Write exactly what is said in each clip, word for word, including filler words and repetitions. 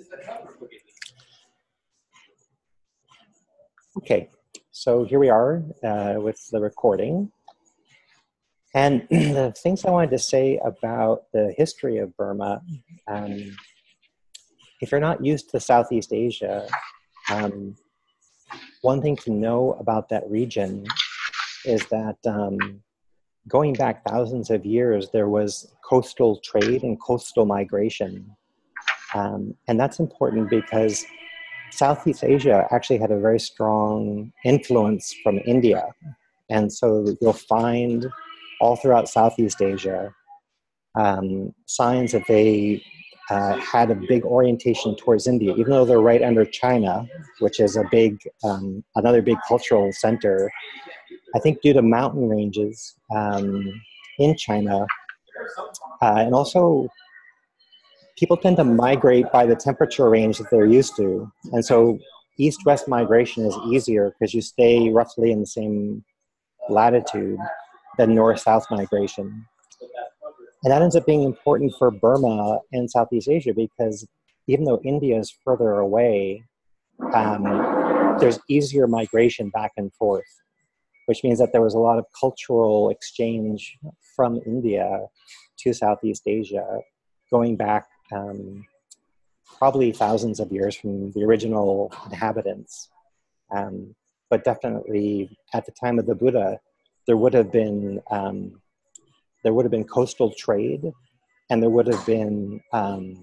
Okay, so here we are uh, with the recording. And the things I wanted to say about the history of Burma, um, if you're not used to Southeast Asia, um, one thing to know about that region is that um, going back thousands of years, there was coastal trade and coastal migration. Um, and that's important because Southeast Asia actually had a very strong influence from India. And so you'll find all throughout Southeast Asia um, signs that they uh, had a big orientation towards India, even though they're right under China, which is a big, um, another big cultural center. I think due to mountain ranges um, in China, uh, and also people tend to migrate by the temperature range that they're used to. And so east-west migration is easier because you stay roughly in the same latitude than north-south migration. And that ends up being important for Burma and Southeast Asia because even though India is further away, um, there's easier migration back and forth, which means that there was a lot of cultural exchange from India to Southeast Asia, going back um, probably thousands of years from the original inhabitants. Um, but definitely at the time of the Buddha, there would have been um, there would have been coastal trade, and there would have been um,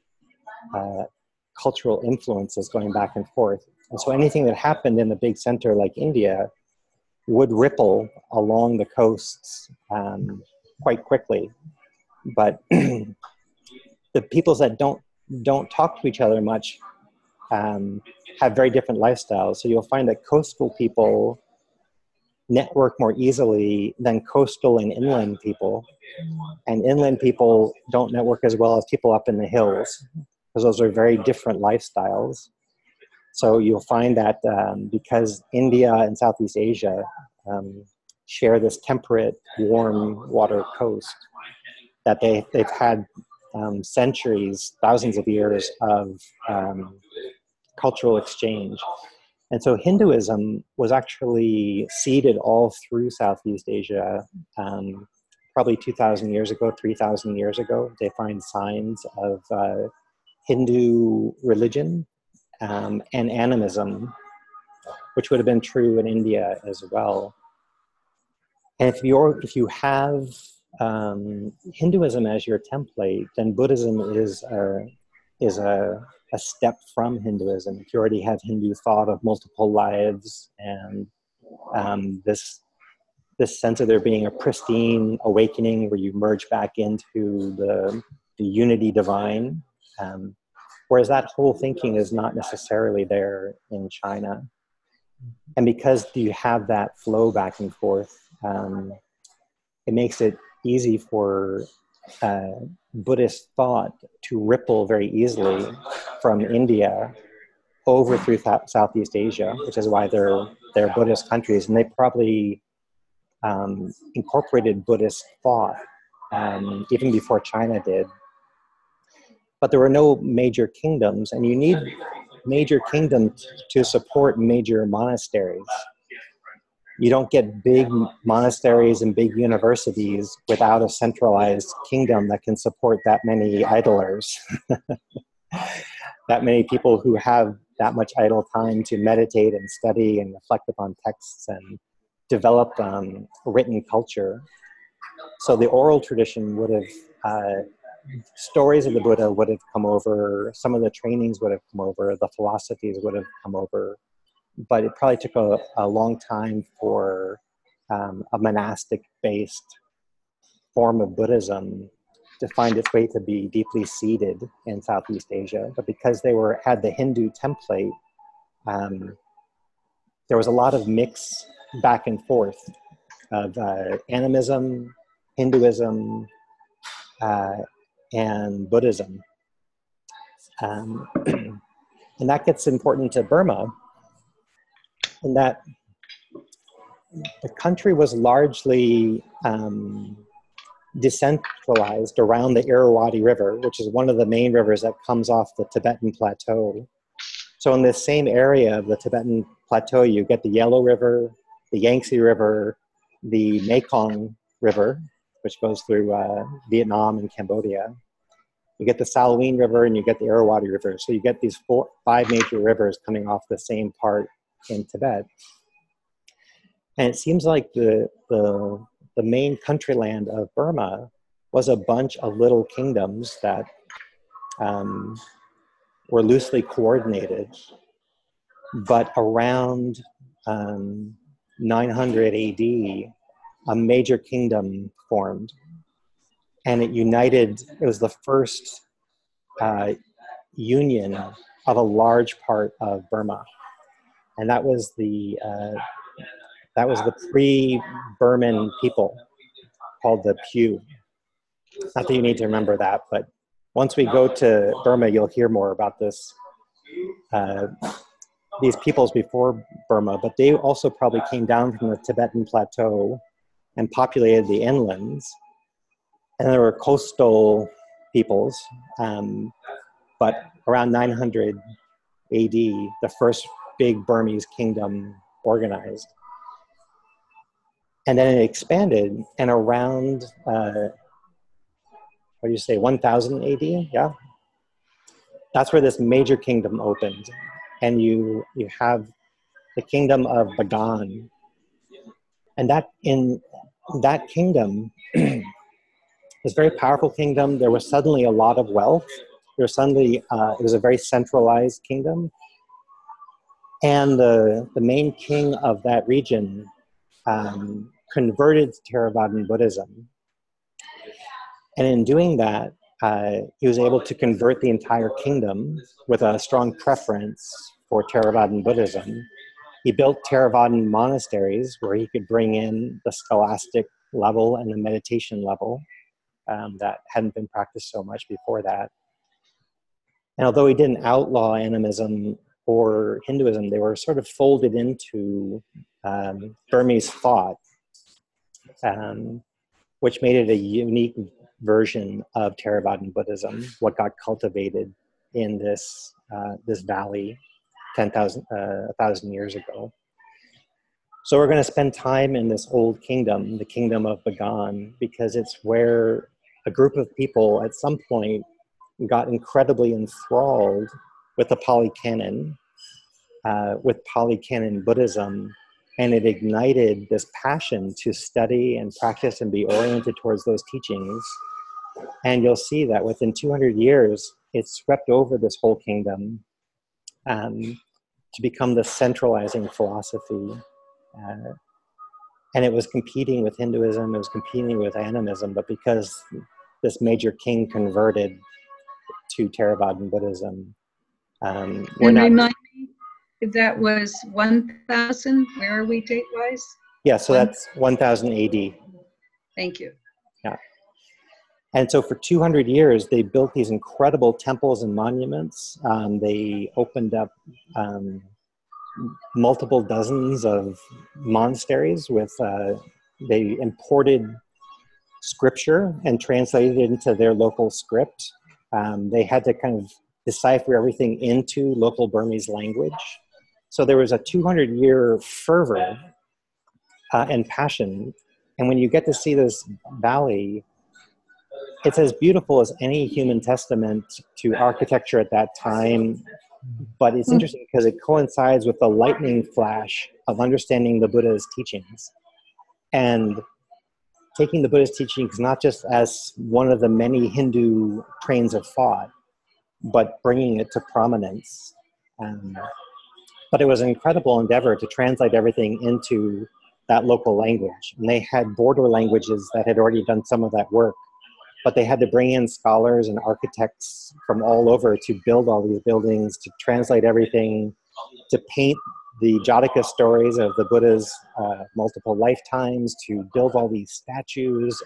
uh, cultural influences going back and forth. And so anything that happened in a big center like India would ripple along the coasts um, quite quickly. But the peoples that don't don't talk to each other much um, have very different lifestyles. So you'll find that coastal people network more easily than coastal and inland people. And inland people don't network as well as people up in the hills, because those are very different lifestyles. So you'll find that um, because India and Southeast Asia um, share this temperate, warm water coast, that they, they've had um, centuries, thousands of years of um, cultural exchange. And so Hinduism was actually seeded all through Southeast Asia, um, probably two thousand years ago, three thousand years ago. They find signs of uh, Hindu religion um, and animism, which would have been true in India as well. And if you're, if you have um, Hinduism as your template, then Buddhism is a, is a, a step from Hinduism. If you already have Hindu thought of multiple lives and um, this, this sense of there being a pristine awakening where you merge back into the, the unity divine, um, whereas that whole thinking is not necessarily there in China. And because you have that flow back and forth, um, it makes it easy for uh, Buddhist thought to ripple very easily from India over through th- Southeast Asia, which is why they're, they're Buddhist countries. And they probably um, incorporated Buddhist thought um, even before China did. But there were no major kingdoms, and you need major kingdoms to support major monasteries. You don't get big monasteries and big universities without a centralized kingdom that can support that many idlers, that many people who have that much idle time to meditate and study and reflect upon texts and develop um, written culture. So the oral tradition would have, uh, stories of the Buddha would have come over, some of the trainings would have come over, the philosophies would have come over. But it probably took a, a long time for um, a monastic-based form of Buddhism to find its way to be deeply seated in Southeast Asia. But because they were had the Hindu template, um, there was a lot of mix back and forth of uh, animism, Hinduism, uh, and Buddhism. Um, and that gets important to Burma, in that the country was largely um, decentralized around the Irrawaddy River, which is one of the main rivers that comes off the Tibetan Plateau. So in this same area of the Tibetan Plateau, you get the Yellow River, the Yangtze River, the Mekong River, which goes through uh, Vietnam and Cambodia. You get the Salween River and you get the Irrawaddy River. So you get these four, five major rivers coming off the same part in Tibet. And it seems like the, the, the main country land of Burma was a bunch of little kingdoms that um, were loosely coordinated. But around um, nine hundred A D, a major kingdom formed. And it united, it was the first uh, union of a large part of Burma. And that was the, uh, that was the pre-Burman people called the Pyu. Not that you need to remember that, but once we go to Burma, you'll hear more about this, uh, these peoples before Burma, but they also probably came down from the Tibetan Plateau and populated the inlands. And there were coastal peoples, um, but around nine hundred A D, the first big Burmese kingdom organized. And then it expanded, and around, uh, what do you say, one thousand A D, yeah? That's where this major kingdom opened. And you, you have the kingdom of Bagan. And that, in that kingdom, was a very powerful kingdom. There was suddenly a lot of wealth. There was suddenly, uh, it was a very centralized kingdom. And the, the main king of that region um, converted to Theravadan Buddhism. And in doing that, uh, he was able to convert the entire kingdom with a strong preference for Theravadan Buddhism. He built Theravadan monasteries where he could bring in the scholastic level and the meditation level um, that hadn't been practiced so much before that. And although he didn't outlaw animism or Hinduism, they were sort of folded into um, Burmese thought, um, which made it a unique version of Theravadan Buddhism, what got cultivated in this, uh, this valley ten thousand, uh, one thousand years ago. So we're going to spend time in this old kingdom, the kingdom of Bagan, because it's where a group of people at some point got incredibly enthralled with the Pali Canon, uh, with Pali Canon Buddhism, and it ignited this passion to study and practice and be oriented towards those teachings. And you'll see that within two hundred years, it swept over this whole kingdom um, to become the centralizing philosophy. Uh, and it was competing with Hinduism, it was competing with animism, but because this major king converted to Theravadan Buddhism, um, we're and not... remind me, if that was one thousand, where are we date-wise? Yeah, so One, that's one thousand A D. thank you. Yeah. And so for two hundred years, they built these incredible temples and monuments. Um, they opened up um, multiple dozens of monasteries with, uh, they imported scripture and translated it into their local script. Um, they had to kind of decipher everything into local Burmese language. So there was a two hundred year fervor uh, and passion. And when you get to see this valley, it's as beautiful as any human testament to architecture at that time. But it's interesting because it coincides with the lightning flash of understanding the Buddha's teachings. And taking the Buddha's teachings not just as one of the many Hindu trains of thought, but bringing it to prominence. Um, but it was an incredible endeavor to translate everything into that local language. And they had border languages that had already done some of that work, but they had to bring in scholars and architects from all over to build all these buildings, to translate everything, to paint the Jataka stories of the Buddha's uh, multiple lifetimes, to build all these statues.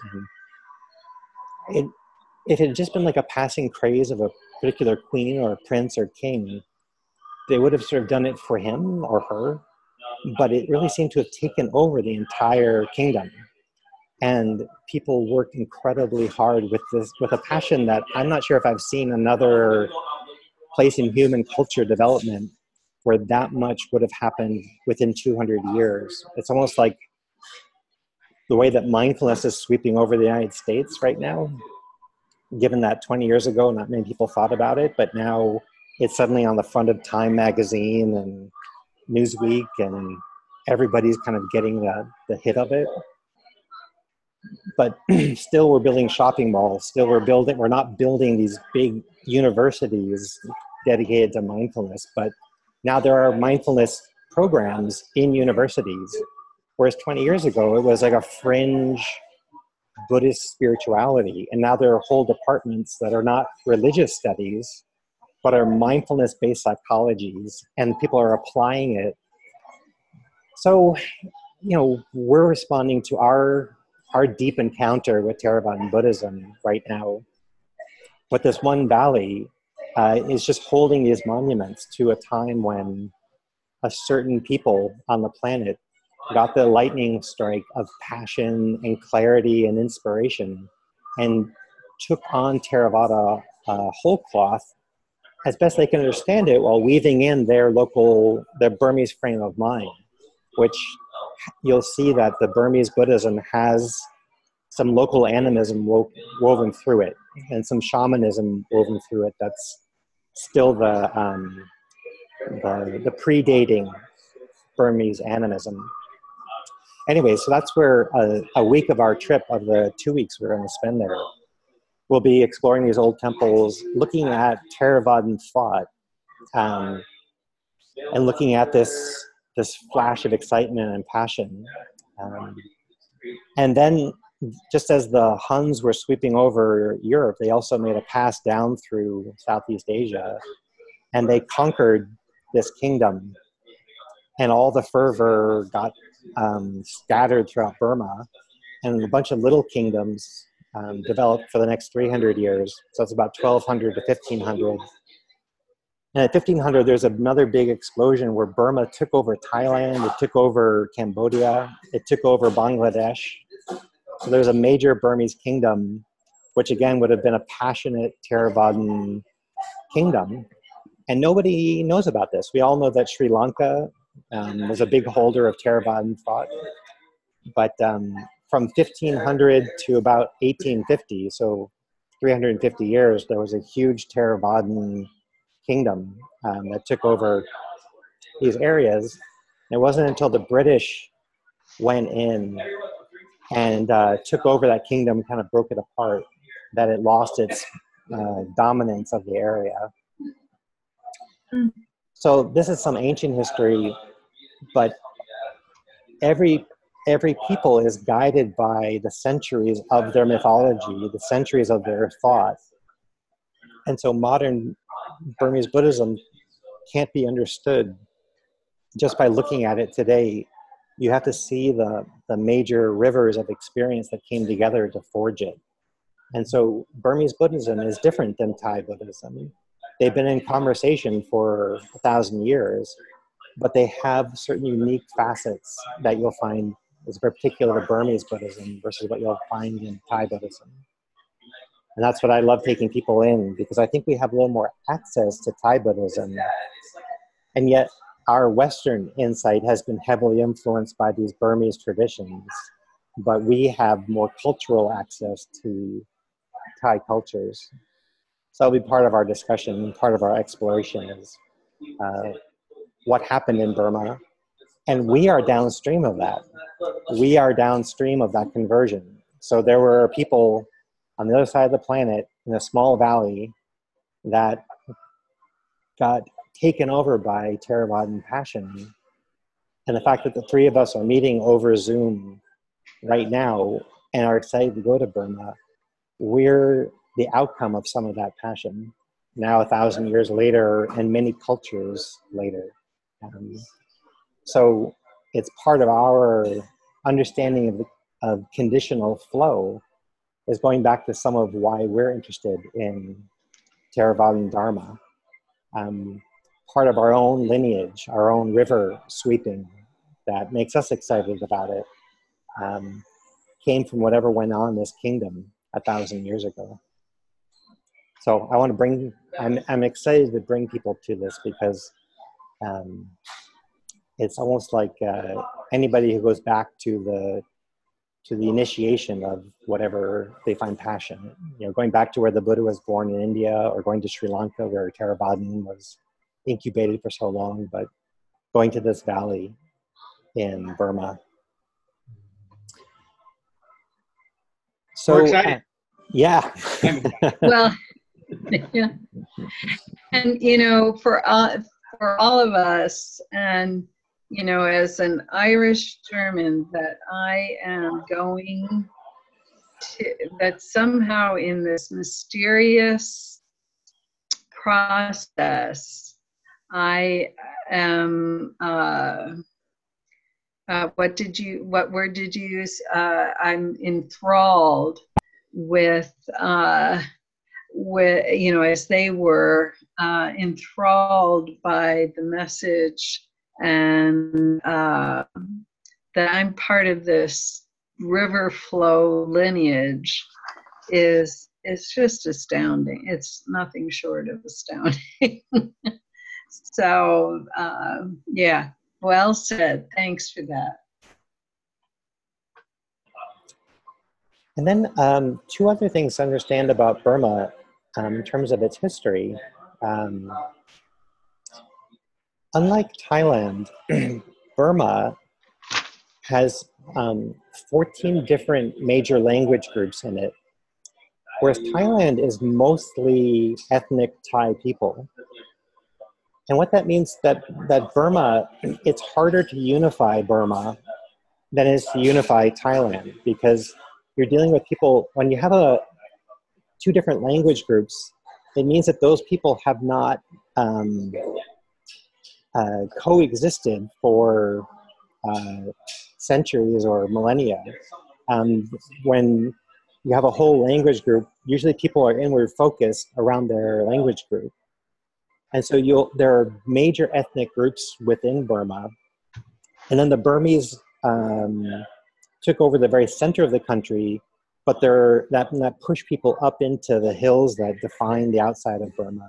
And it, if it had just been like a passing craze of a particular queen or a prince or king, they would have sort of done it for him or her, but it really seemed to have taken over the entire kingdom. And people worked incredibly hard with this, with a passion that I'm not sure if I've seen another place in human culture development where that much would have happened within two hundred years. It's almost like the way that mindfulness is sweeping over the United States right now, given that twenty years ago, not many people thought about it, but now it's suddenly on the front of Time magazine and Newsweek, and everybody's kind of getting the, the hit of it. But still we're building shopping malls, still we're building, we're not building these big universities dedicated to mindfulness, but now there are mindfulness programs in universities, whereas twenty years ago, it was like a fringe Buddhist spirituality. And now there are whole departments that are not religious studies, but are mindfulness-based psychologies, and people are applying it. So, you know, we're responding to our, our deep encounter with Theravadan Buddhism right now. But this one valley uh, is just holding these monuments to a time when a certain people on the planet got the lightning strike of passion and clarity and inspiration, and took on Theravada uh, whole cloth as best they can understand it, while weaving in their local, their Burmese frame of mind, which you'll see that the Burmese Buddhism has some local animism wo woven through it, and some shamanism woven through it. That's still the, um, the, the predating Burmese animism. Anyway, so that's where a, a week of our trip, of the two weeks we're going to spend there, we'll be exploring these old temples, looking at Theravadan thought, um, and looking at this, this flash of excitement and passion. Um, and then, just as the Huns were sweeping over Europe, they also made a pass down through Southeast Asia, and they conquered this kingdom, and all the fervor got um, scattered throughout Burma, and a bunch of little kingdoms um, developed for the next three hundred years. So it's about twelve hundred to fifteen hundred. And at fifteen hundred, there's another big explosion where Burma took over Thailand, it took over Cambodia, it took over Bangladesh. So there's a major Burmese kingdom, which again would have been a passionate Theravadan kingdom. And nobody knows about this. We all know that Sri Lanka um, was a big holder of Theravadan thought. But um, from fifteen hundred to about eighteen fifty, so three hundred fifty years, there was a huge Theravadan kingdom um, that took over these areas. It wasn't until the British went in and uh, took over that kingdom, kind of broke it apart, that it lost its uh, dominance of the area. So this is some ancient history, but every every people is guided by the centuries of their mythology, the centuries of their thought. And so modern Burmese Buddhism can't be understood just by looking at it today. You have to see the, the major rivers of experience that came together to forge it. And so Burmese Buddhism is different than Thai Buddhism. They've been in conversation for a thousand years, but they have certain unique facets that you'll find is particular to Burmese Buddhism versus what you'll find in Thai Buddhism. And that's what I love taking people in, because I think we have a little more access to Thai Buddhism. And yet our Western insight has been heavily influenced by these Burmese traditions, but we have more cultural access to Thai cultures. So that'll be part of our discussion, part of our exploration is uh, what happened in Burma. And we are downstream of that. We are downstream of that conversion. So there were people on the other side of the planet in a small valley that got taken over by Theravadan passion. And the fact that the three of us are meeting over Zoom right now and are excited to go to Burma, we're the outcome of some of that passion, now a thousand years later and many cultures later. Um, so it's part of our understanding of, of conditional flow is going back to some of why we're interested in Theravadan Dharma. Um, part of our own lineage, our own river sweeping that makes us excited about it. Um, came from whatever went on in this kingdom a thousand years ago. So I want to bring, I'm, I'm excited to bring people to this because um, it's almost like uh, anybody who goes back to the to the initiation of whatever they find passion. You know, going back to where the Buddha was born in India, or going to Sri Lanka where Theravada was incubated for so long, but going to this valley in Burma. So, We're excited. Uh, yeah. Well, yeah. And, you know, for, uh, for all of us, and, you know, as an Irish German, that I am going to, that somehow in this mysterious process, I am, uh, uh, what did you, what word did you use? Uh, I'm enthralled with, uh, with, you know, as they were uh, enthralled by the message, and uh, that I'm part of this river flow lineage is is just astounding. It's nothing short of astounding. So uh, yeah, well said. Thanks for that. And then um, two other things to understand about Burma um, in terms of its history. Um, unlike Thailand, Burma has um, fourteen different major language groups in it, whereas Thailand is mostly ethnic Thai people. And what that means that that Burma, it's harder to unify Burma than it is to unify Thailand, because you're dealing with people, when you have a two different language groups, it means that those people have not um, uh, coexisted for uh, centuries or millennia. Um, when you have a whole language group, usually people are inward focused around their language group. And so you'll, there are major ethnic groups within Burma. And then the Burmese um, took over the very center of the country, but they're, that, that pushed people up into the hills that define the outside of Burma.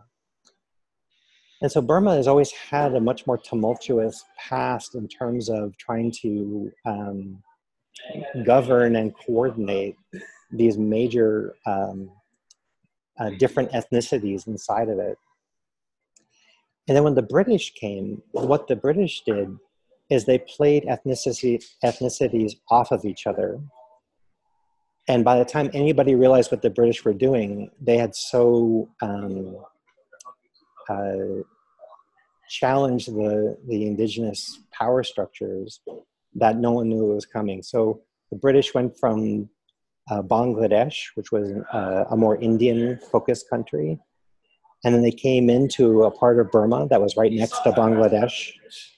And so Burma has always had a much more tumultuous past in terms of trying to um, govern and coordinate these major um, uh, different ethnicities inside of it. And then when the British came, what the British did is they played ethnicity, ethnicities off of each other. And by the time anybody realized what the British were doing, they had so um, uh, challenged the, the indigenous power structures that no one knew it was coming. So the British went from uh, Bangladesh, which was uh, a more Indian-focused country, and then they came into a part of Burma that was right next to Bangladesh.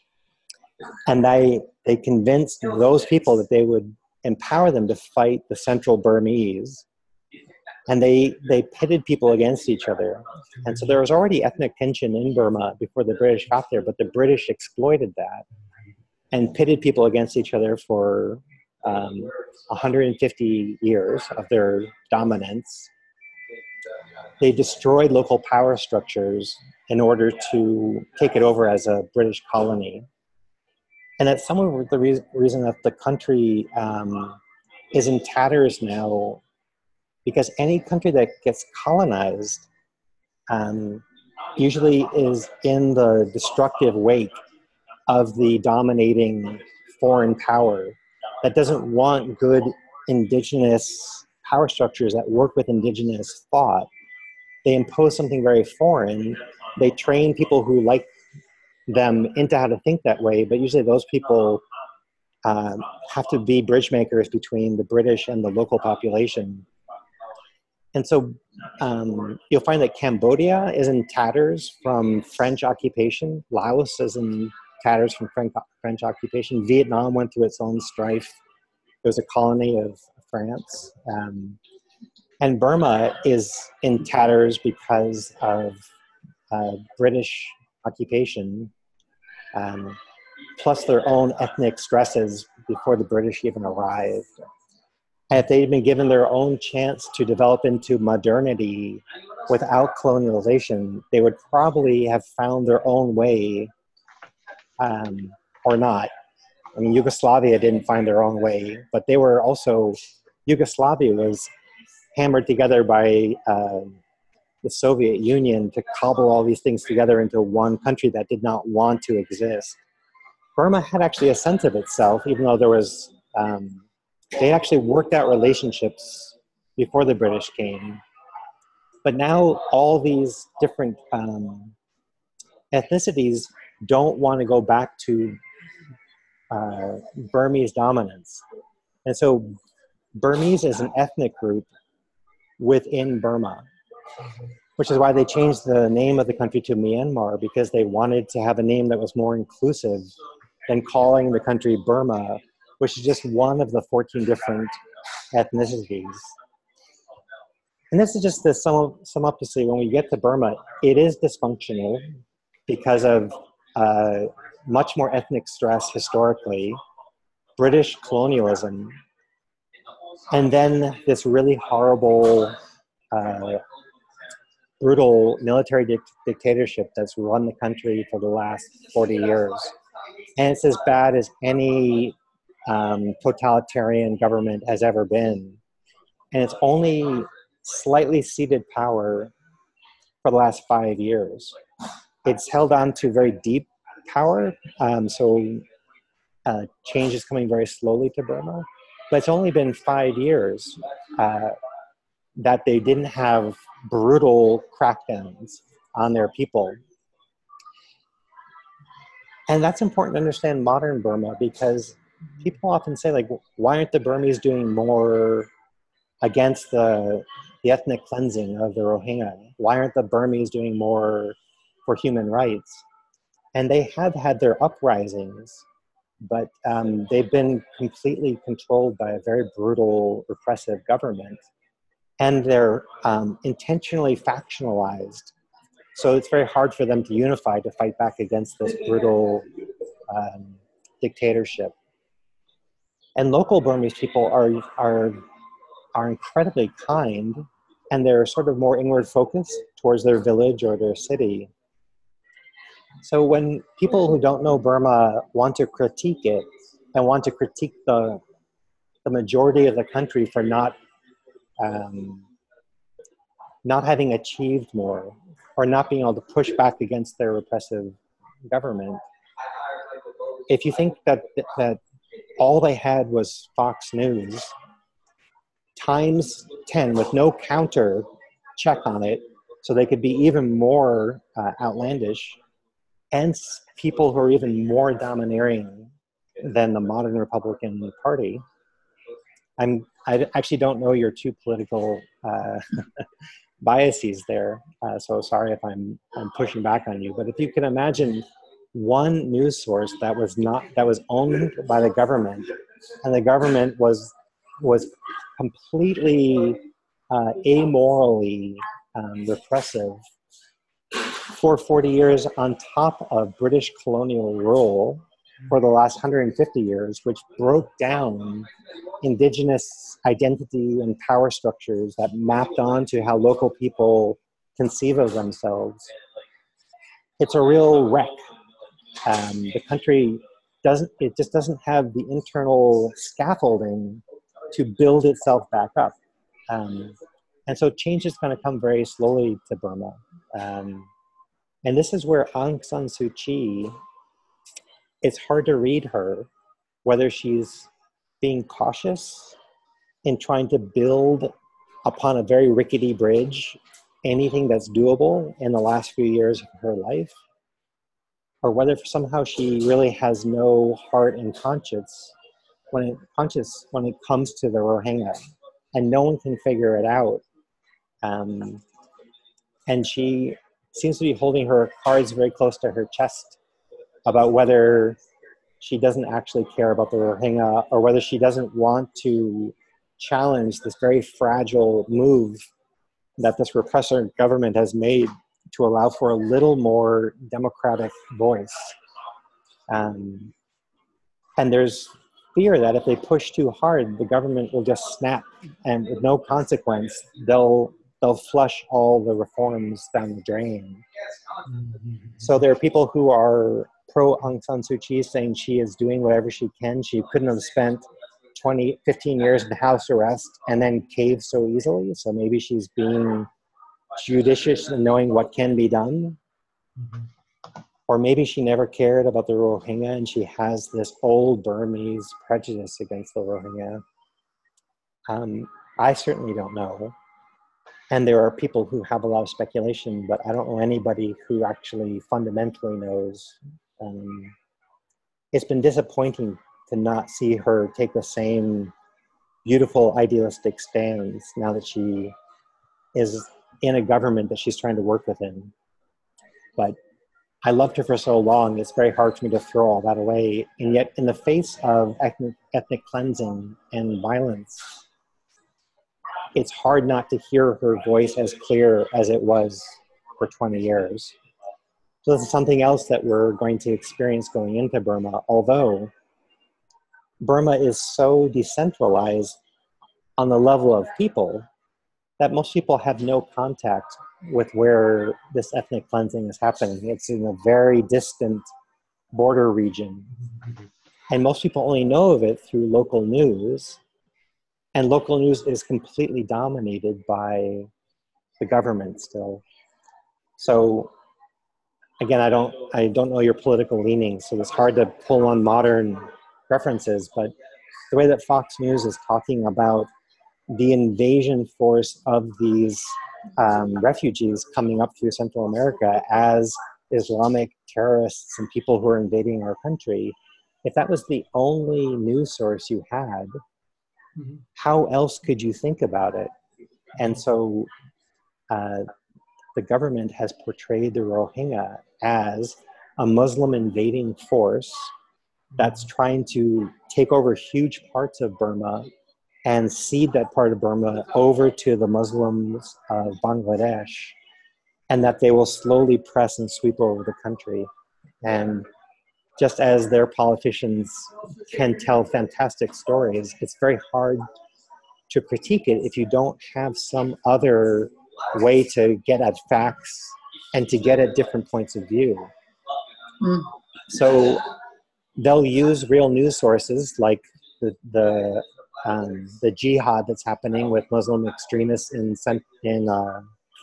And they, they convinced those people that they would empower them to fight the central Burmese. And they, they pitted people against each other. And so there was already ethnic tension in Burma before the British got there, but the British exploited that and pitted people against each other for um, one hundred fifty years of their dominance. They destroyed local power structures in order to take it over as a British colony. And that's some of the re reason that the country um, is in tatters now, because any country that gets colonized um, usually is in the destructive wake of the dominating foreign power that doesn't want good indigenous power structures that work with indigenous thought. They impose something very foreign. They train people who like them into how to think that way, but usually those people um, have to be bridge makers between the British and the local population. And so um, you'll find that Cambodia is in tatters from French occupation. Laos is in tatters from French, French occupation. Vietnam went through its own strife. It was a colony of France. Um, and Burma is in tatters because of uh, British occupation, um, plus their own ethnic stresses before the British even arrived. And if they'd been given their own chance to develop into modernity without colonialization, they would probably have found their own way, um, or not. I mean, Yugoslavia didn't find their own way, but they were also, Yugoslavia was hammered together by uh, the Soviet Union to cobble all these things together into one country that did not want to exist. Burma had actually a sense of itself, even though there was, um, they actually worked out relationships before the British came. But now all these different um, ethnicities don't want to go back to uh, Burmese dominance. And so Burmese is an ethnic group within Burma, which is why they changed the name of the country to Myanmar, because they wanted to have a name that was more inclusive than calling the country Burma, which is just one of the fourteen different ethnicities. And this is just to sum, sum up to say, when we get to Burma, it is dysfunctional because of uh, much more ethnic stress historically, British colonialism, and then this really horrible, uh, brutal military dic dictatorship that's run the country for the last forty years. And it's as bad as any um, totalitarian government has ever been. And it's only slightly ceded power for the last five years. It's held on to very deep power, um, so uh, change is coming very slowly to Burma. But it's only been five years uh, that they didn't have brutal crackdowns on their people. And that's important to understand modern Burma, because people often say, like, why aren't the Burmese doing more against the, the ethnic cleansing of the Rohingya? Why aren't the Burmese doing more for human rights? And they have had their uprisings, but um, they've been completely controlled by a very brutal, repressive government. And they're um, intentionally factionalized. So it's very hard for them to unify to fight back against this brutal um, dictatorship. And local Burmese people are, are, are incredibly kind, and they're sort of more inward focused towards their village or their city. So when people who don't know Burma want to critique it and want to critique the, the majority of the country for not, um, not having achieved more, or not being able to push back against their repressive government, if you think that, that all they had was Fox News, times ten with no counter check on it, so they could be even more uh, outlandish, and people who are even more domineering than the modern Republican Party. I'm, I actually don't know your two political uh, biases there, uh, so sorry if I'm, I'm pushing back on you, but if you can imagine one news source that was not, that was owned by the government, and the government was, was completely uh, amorally um, repressive for forty years, on top of British colonial rule for the last one hundred fifty years, which broke down indigenous identity and power structures that mapped onto how local people conceive of themselves. It's a real wreck. Um, the country doesn't, it just doesn't have the internal scaffolding to build itself back up. Um, and so change is going to come very slowly to Burma. Um, and this is where Aung San Suu Kyi, it's hard to read her, whether she's being cautious in trying to build upon a very rickety bridge anything that's doable in the last few years of her life, or whether somehow she really has no heart and conscience when it, conscious when it comes to the Rohingya, and no one can figure it out. Um, and she seems to be holding her cards very close to her chest about whether she doesn't actually care about the Rohingya, or whether she doesn't want to challenge this very fragile move that this repressor government has made to allow for a little more democratic voice. Um, and there's fear that if they push too hard, the government will just snap, and with no consequence, they'll they'll flush all the reforms down the drain. So there are people who are pro Aung San Suu Kyi, saying she is doing whatever she can. She couldn't have spent twenty, fifteen years in house arrest and then cave so easily. So maybe she's being judicious in knowing what can be done. Mm-hmm. Or maybe she never cared about the Rohingya and she has this old Burmese prejudice against the Rohingya. Um, I certainly don't know. And there are people who have a lot of speculation, but I don't know anybody who actually fundamentally knows. Um, it's been disappointing to not see her take the same beautiful idealistic stands now that she is in a government that she's trying to work within. But I loved her for so long, it's very hard for me to throw all that away. And yet in the face of ethnic, ethnic cleansing and violence, it's hard not to hear her voice as clear as it was for twenty years. So this is something else that we're going to experience going into Burma, although Burma is so decentralized on the level of people that most people have no contact with where this ethnic cleansing is happening. It's in a very distant border region. And most people only know of it through local news. And local news is completely dominated by the government still. So again, I don't, I don't know your political leanings, so it's hard to pull on modern references, but the way that Fox News is talking about the invasion force of these um, refugees coming up through Central America as Islamic terrorists and people who are invading our country, if that was the only news source you had, mm-hmm. how else could you think about it? And so uh, the government has portrayed the Rohingya as a Muslim invading force that's trying to take over huge parts of Burma and cede that part of Burma over to the Muslims of Bangladesh, and that they will slowly press and sweep over the country. And just as their politicians can tell fantastic stories, it's very hard to critique it if you don't have some other way to get at facts and to get at different points of view. Mm. So they'll use real news sources like the the, um, the jihad that's happening with Muslim extremists in in uh,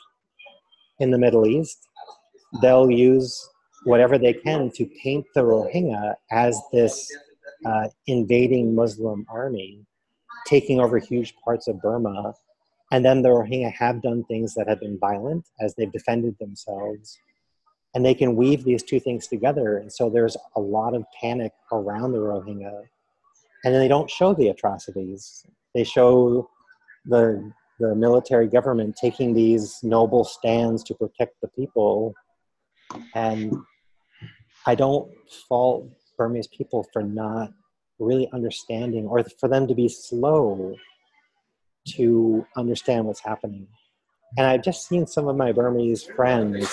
in the Middle East. They'll use whatever they can to paint the Rohingya as this uh, invading Muslim army taking over huge parts of Burma. And then the Rohingya have done things that have been violent as they've defended themselves. And they can weave these two things together. And so there's a lot of panic around the Rohingya. And then they don't show the atrocities. They show the, the military government taking these noble stands to protect the people. And I don't fault Burmese people for not really understanding, or for them to be slow to understand what's happening. And I've just seen some of my Burmese friends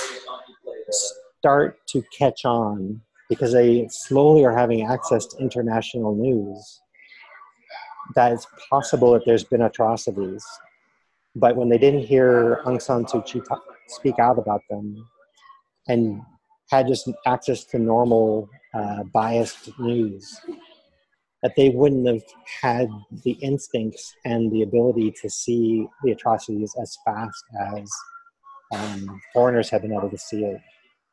start to catch on because they slowly are having access to international news that it's possible that there's been atrocities. But when they didn't hear Aung San Suu Kyi talk, speak out about them and had just access to normal uh, biased news, that they wouldn't have had the instincts and the ability to see the atrocities as fast as um, foreigners have been able to see it.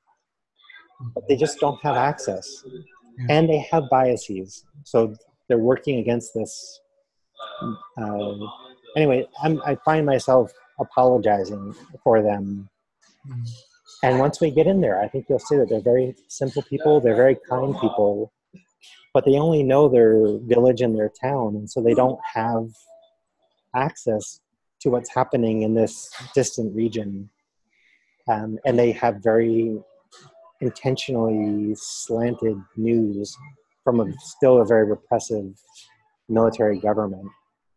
But they just don't have access. And they have biases. So they're working against this. Uh, anyway, I'm, I find myself apologizing for them. And once we get in there, I think you'll see that they're very simple people. They're very kind people. But they only know their village and their town, and so they don't have access to what's happening in this distant region. Um, and they have very intentionally slanted news from a, still a very repressive military government.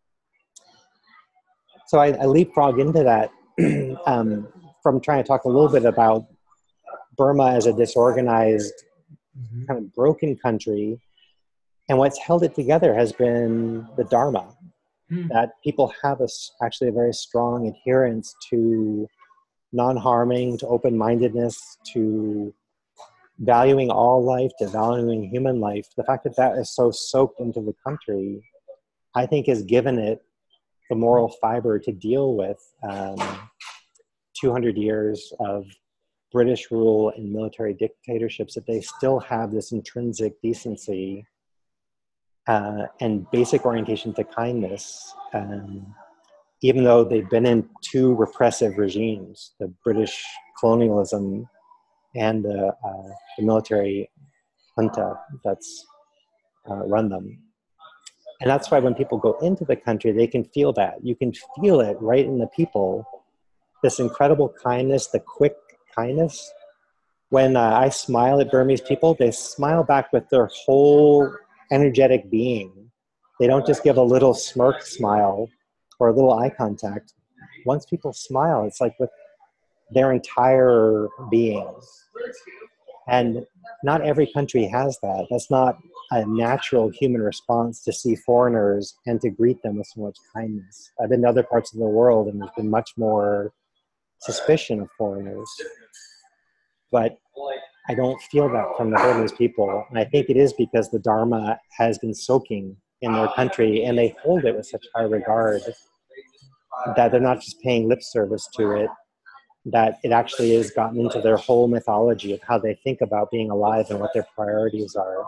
So I, I leapfrog into that um, from trying to talk a little bit about Burma as a disorganized, mm-hmm. kind of broken country, And what's held it together has been the Dharma, mm. that people have a, actually a very strong adherence to non-harming, to open-mindedness, to valuing all life, to valuing human life. The fact that that is so soaked into the country, I think has given it the moral fiber to deal with um, two hundred years of British rule and military dictatorships, that they still have this intrinsic decency uh, and basic orientation to kindness, um, even though they've been in two repressive regimes, the British colonialism and the, uh, the military junta that's uh, run them. And that's why when people go into the country, they can feel that. You can feel it right in the people, this incredible kindness, the quick kindness. When uh, I smile at Burmese people, they smile back with their whole energetic being. They don't just give a little smirk smile or a little eye contact. Once people smile, it's like with their entire being. And not every country has that. That's not a natural human response to see foreigners and to greet them with so much kindness. I've been to other parts of the world and there's been much more suspicion of foreigners. But I don't feel that from the Burmese people. And I think it is because the Dharma has been soaking in their country and they hold it with such high regard that they're not just paying lip service to it, that it actually has gotten into their whole mythology of how they think about being alive and what their priorities are.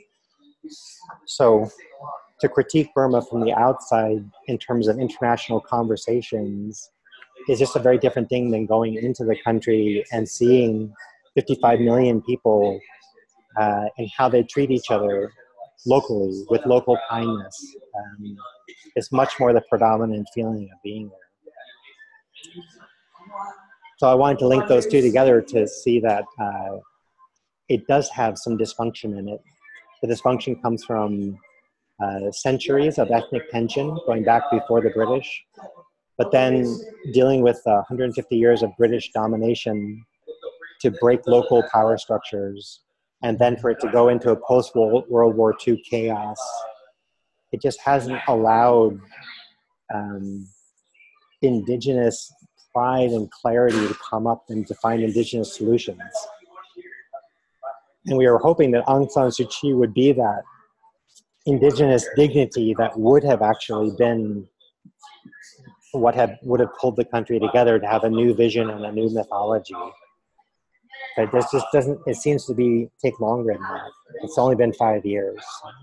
So to critique Burma from the outside in terms of international conversations is just a very different thing than going into the country and seeing fifty-five million people uh, and how they treat each other locally with local kindness. Um, it's much more the predominant feeling of being there. So I wanted to link those two together to see that uh, it does have some dysfunction in it. The dysfunction comes from uh, centuries of ethnic tension going back before the British, but then dealing with uh, one hundred fifty years of British domination to break local power structures, and then for it to go into a post-World War Two chaos. It just hasn't allowed um, indigenous pride and clarity to come up and to find indigenous solutions. And we were hoping that Aung San Suu Kyi would be that indigenous dignity that would have actually been what had, would have pulled the country together to have a new vision and a new mythology. But this just doesn't, it seems to be take longer than that. It's only been five years.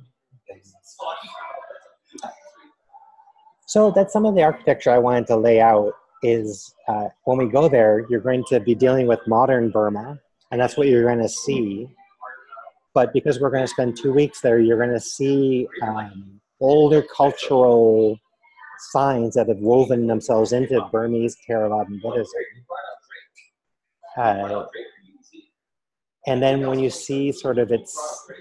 So that's some of the architecture I wanted to lay out is uh, when we go there, you're going to be dealing with modern Burma, and that's what you're going to see. But because we're going to spend two weeks there, you're going to see um, older cultural signs that have woven themselves into Burmese Theravada Buddhism. Uh, and then when you see sort of its,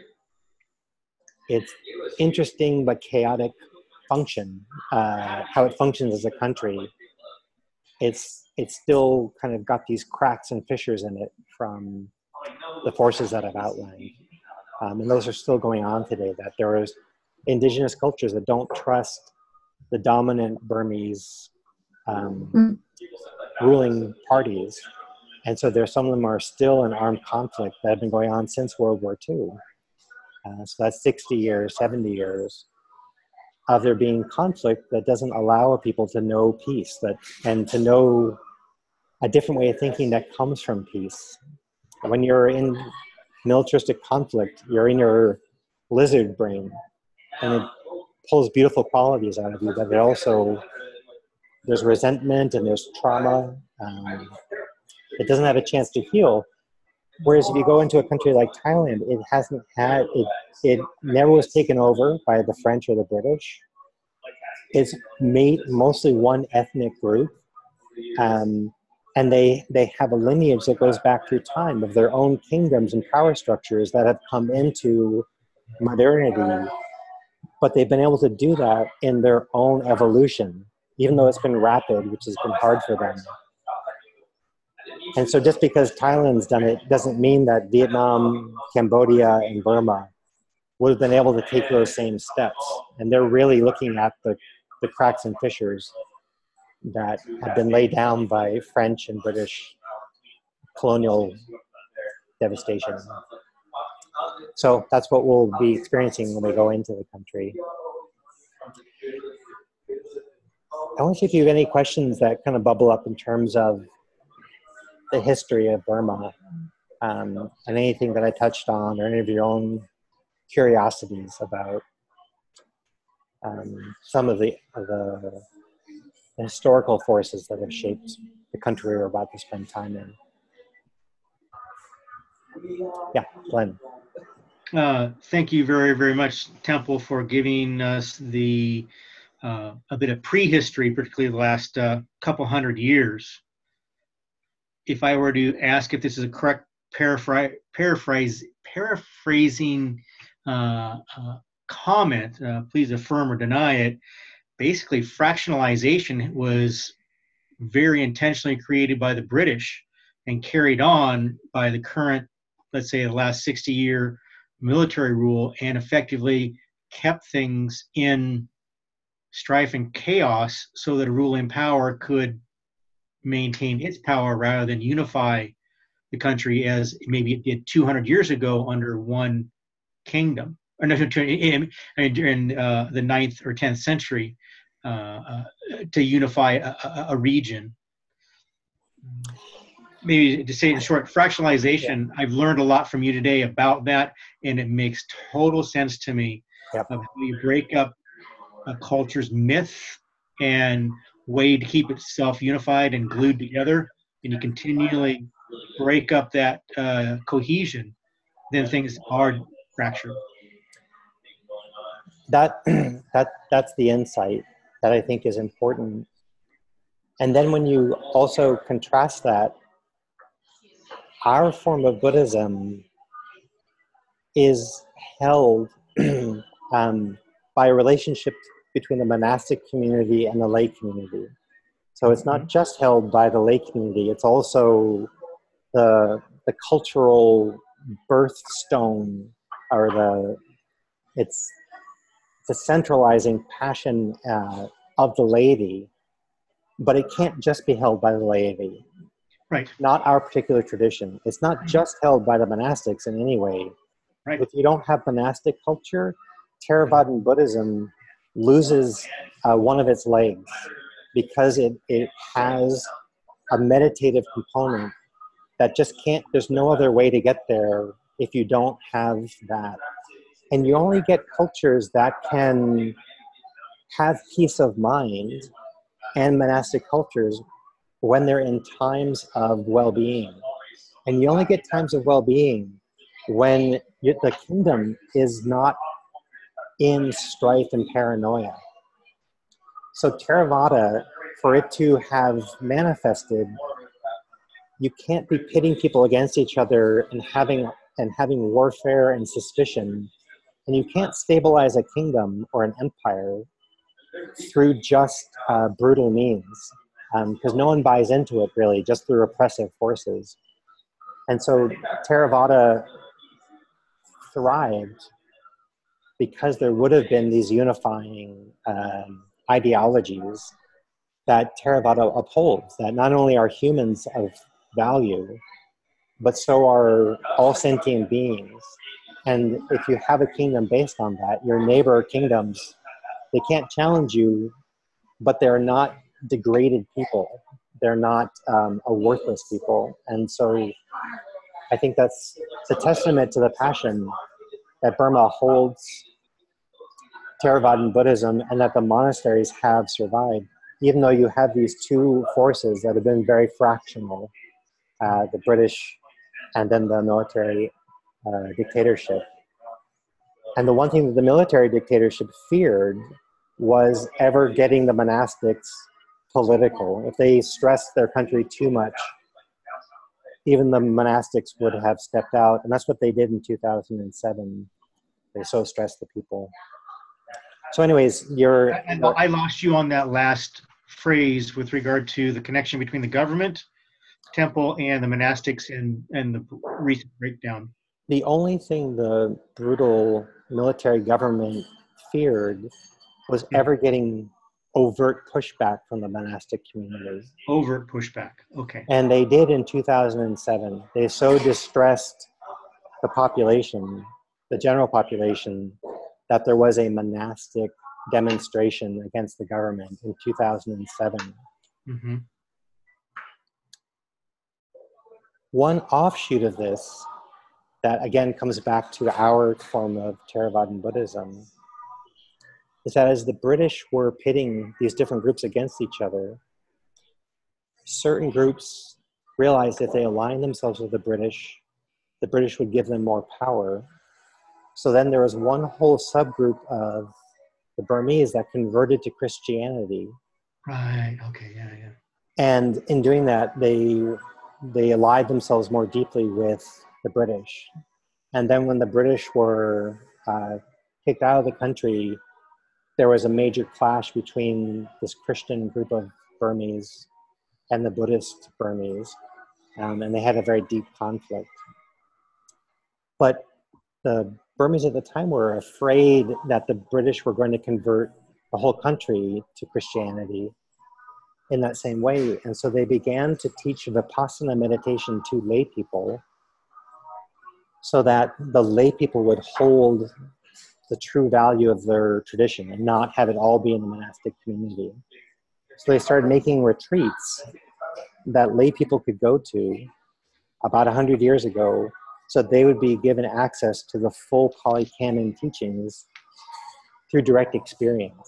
its interesting but chaotic function, uh, how it functions as a country, it's, it's still kind of got these cracks and fissures in it from the forces that I've outlined. Um, and those are still going on today, that there is indigenous cultures that don't trust the dominant Burmese um, mm. ruling parties. And so there's some of them are still in armed conflict that have been going on since World War Two. Uh, so that's sixty years, seventy years of there being conflict that doesn't allow people to know peace, that and to know a different way of thinking that comes from peace. When you're in militaristic conflict, you're in your lizard brain, and it pulls beautiful qualities out of you, but it also, there's resentment and there's trauma. Um, it doesn't have a chance to heal. Whereas if you go into a country like Thailand, it hasn't had, it, it never was taken over by the French or the British. It's made mostly one ethnic group. Um, and they, they have a lineage that goes back through time of their own kingdoms and power structures that have come into modernity. But they've been able to do that in their own evolution, even though it's been rapid, which has been hard for them. And so just because Thailand's done it doesn't mean that Vietnam, Cambodia, and Burma would have been able to take those same steps. And they're really looking at the, the cracks and fissures that have been laid down by French and British colonial devastation. So that's what we'll be experiencing when we go into the country. I want to see if you have any questions that kind of bubble up in terms of the history of Burma, um, and anything that I touched on, or any of your own curiosities about um, some of the, of the historical forces that have shaped the country we're about to spend time in. Yeah, Glenn. Uh, thank you very, very much, Temple, for giving us the uh, a bit of prehistory, particularly the last uh, couple hundred years. If I were to ask if this is a correct paraphrase, paraphrase paraphrasing uh, uh, comment, uh, please affirm or deny it. Basically, fractionalization was very intentionally created by the British and carried on by the current, let's say, the last sixty year military rule, and effectively kept things in strife and chaos so that a ruling power could maintain its power rather than unify the country as maybe it did two hundred years ago under one kingdom, or no, in, in uh, the ninth or tenth century, uh, uh, to unify a, a, a region. Maybe to say it in short, fractionalization, I've learned a lot from you today about that, and it makes total sense to me. Yep. Of how you break up a culture's myth and way to keep itself unified and glued together, and you continually break up that uh, cohesion, then things are fractured. That, that, that's the insight that I think is important. And then when you also contrast that, our form of Buddhism is held um, by a relationship between the monastic community and the lay community. So it's not just held by the lay community, it's also the, the cultural birthstone, or the, it's the centralizing passion uh, of the laity, but it can't just be held by the laity. Right. Not our particular tradition. It's not just held by the monastics in any way. Right. If you don't have monastic culture, Theravadan Buddhism loses uh, one of its legs, because it, it has a meditative component that just can't, there's no other way to get there if you don't have that. And you only get cultures that can have peace of mind and monastic cultures when they're in times of well-being. And you only get times of well-being when you, the kingdom is not in strife and paranoia. So Theravada, for it to have manifested, you can't be pitting people against each other and having and having warfare and suspicion. And you can't stabilize a kingdom or an empire through just uh, brutal means, because um, no one buys into it really, just through repressive forces. And so Theravada thrived because there would have been these unifying um, ideologies that Theravada upholds, that not only are humans of value, but so are all sentient beings. And if you have a kingdom based on that, your neighbor kingdoms, they can't challenge you, but they're not degraded people. They're not um, a worthless people. And so I think that's a testament to the passion that Burma holds Theravadan Buddhism, and that the monasteries have survived, even though you have these two forces that have been very fractional, uh, the British and then the military uh, dictatorship. And the one thing that the military dictatorship feared was ever getting the monastics political. If they stressed their country too much, even the monastics would have stepped out. And that's what they did in two thousand seven. They so stressed the people. So anyways, you're... I, I lost you on that last phrase with regard to the connection between the government, temple, and the monastics, and, and the recent breakdown. The only thing the brutal military government feared was ever getting overt pushback from the monastic community. Overt pushback. Okay. And they did in two thousand seven. They so distressed the population, the general population, that there was a monastic demonstration against the government in two thousand seven. Mm-hmm. One offshoot of this, that again comes back to our form of Theravadan Buddhism, is that as the British were pitting these different groups against each other, certain groups realized if they aligned themselves with the British, the British would give them more power. So then there was one whole subgroup of the Burmese that converted to Christianity. Right, okay, yeah, yeah. And in doing that, they they allied themselves more deeply with the British. And then when the British were uh, kicked out of the country, there was a major clash between this Christian group of Burmese and the Buddhist Burmese, um, and they had a very deep conflict. But the Burmese at the time were afraid that the British were going to convert the whole country to Christianity in that same way. And so they began to teach Vipassana meditation to lay people so that the lay people would hold the true value of their tradition and not have it all be in the monastic community. So they started making retreats that lay people could go to about one hundred years ago, so they would be given access to the full Pali Canon teachings through direct experience.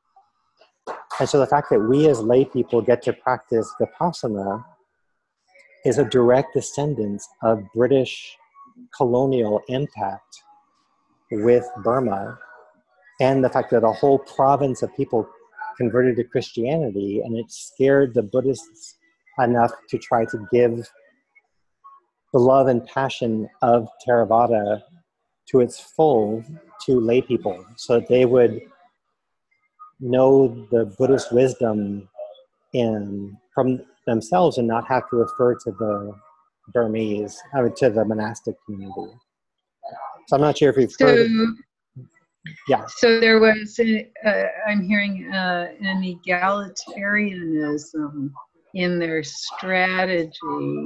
And so the fact that we as lay people get to practice Vipassana is a direct descendant of British colonial impact with Burma, and the fact that a whole province of people converted to Christianity, and it scared the Buddhists enough to try to give the love and passion of Theravada to its full to lay people, so that they would know the Buddhist wisdom in from themselves and not have to refer to the Burmese, I mean, to the monastic community. So I'm not sure if you've So, heard. Yeah. So there was, a, uh, I'm hearing uh, an egalitarianism in their strategy,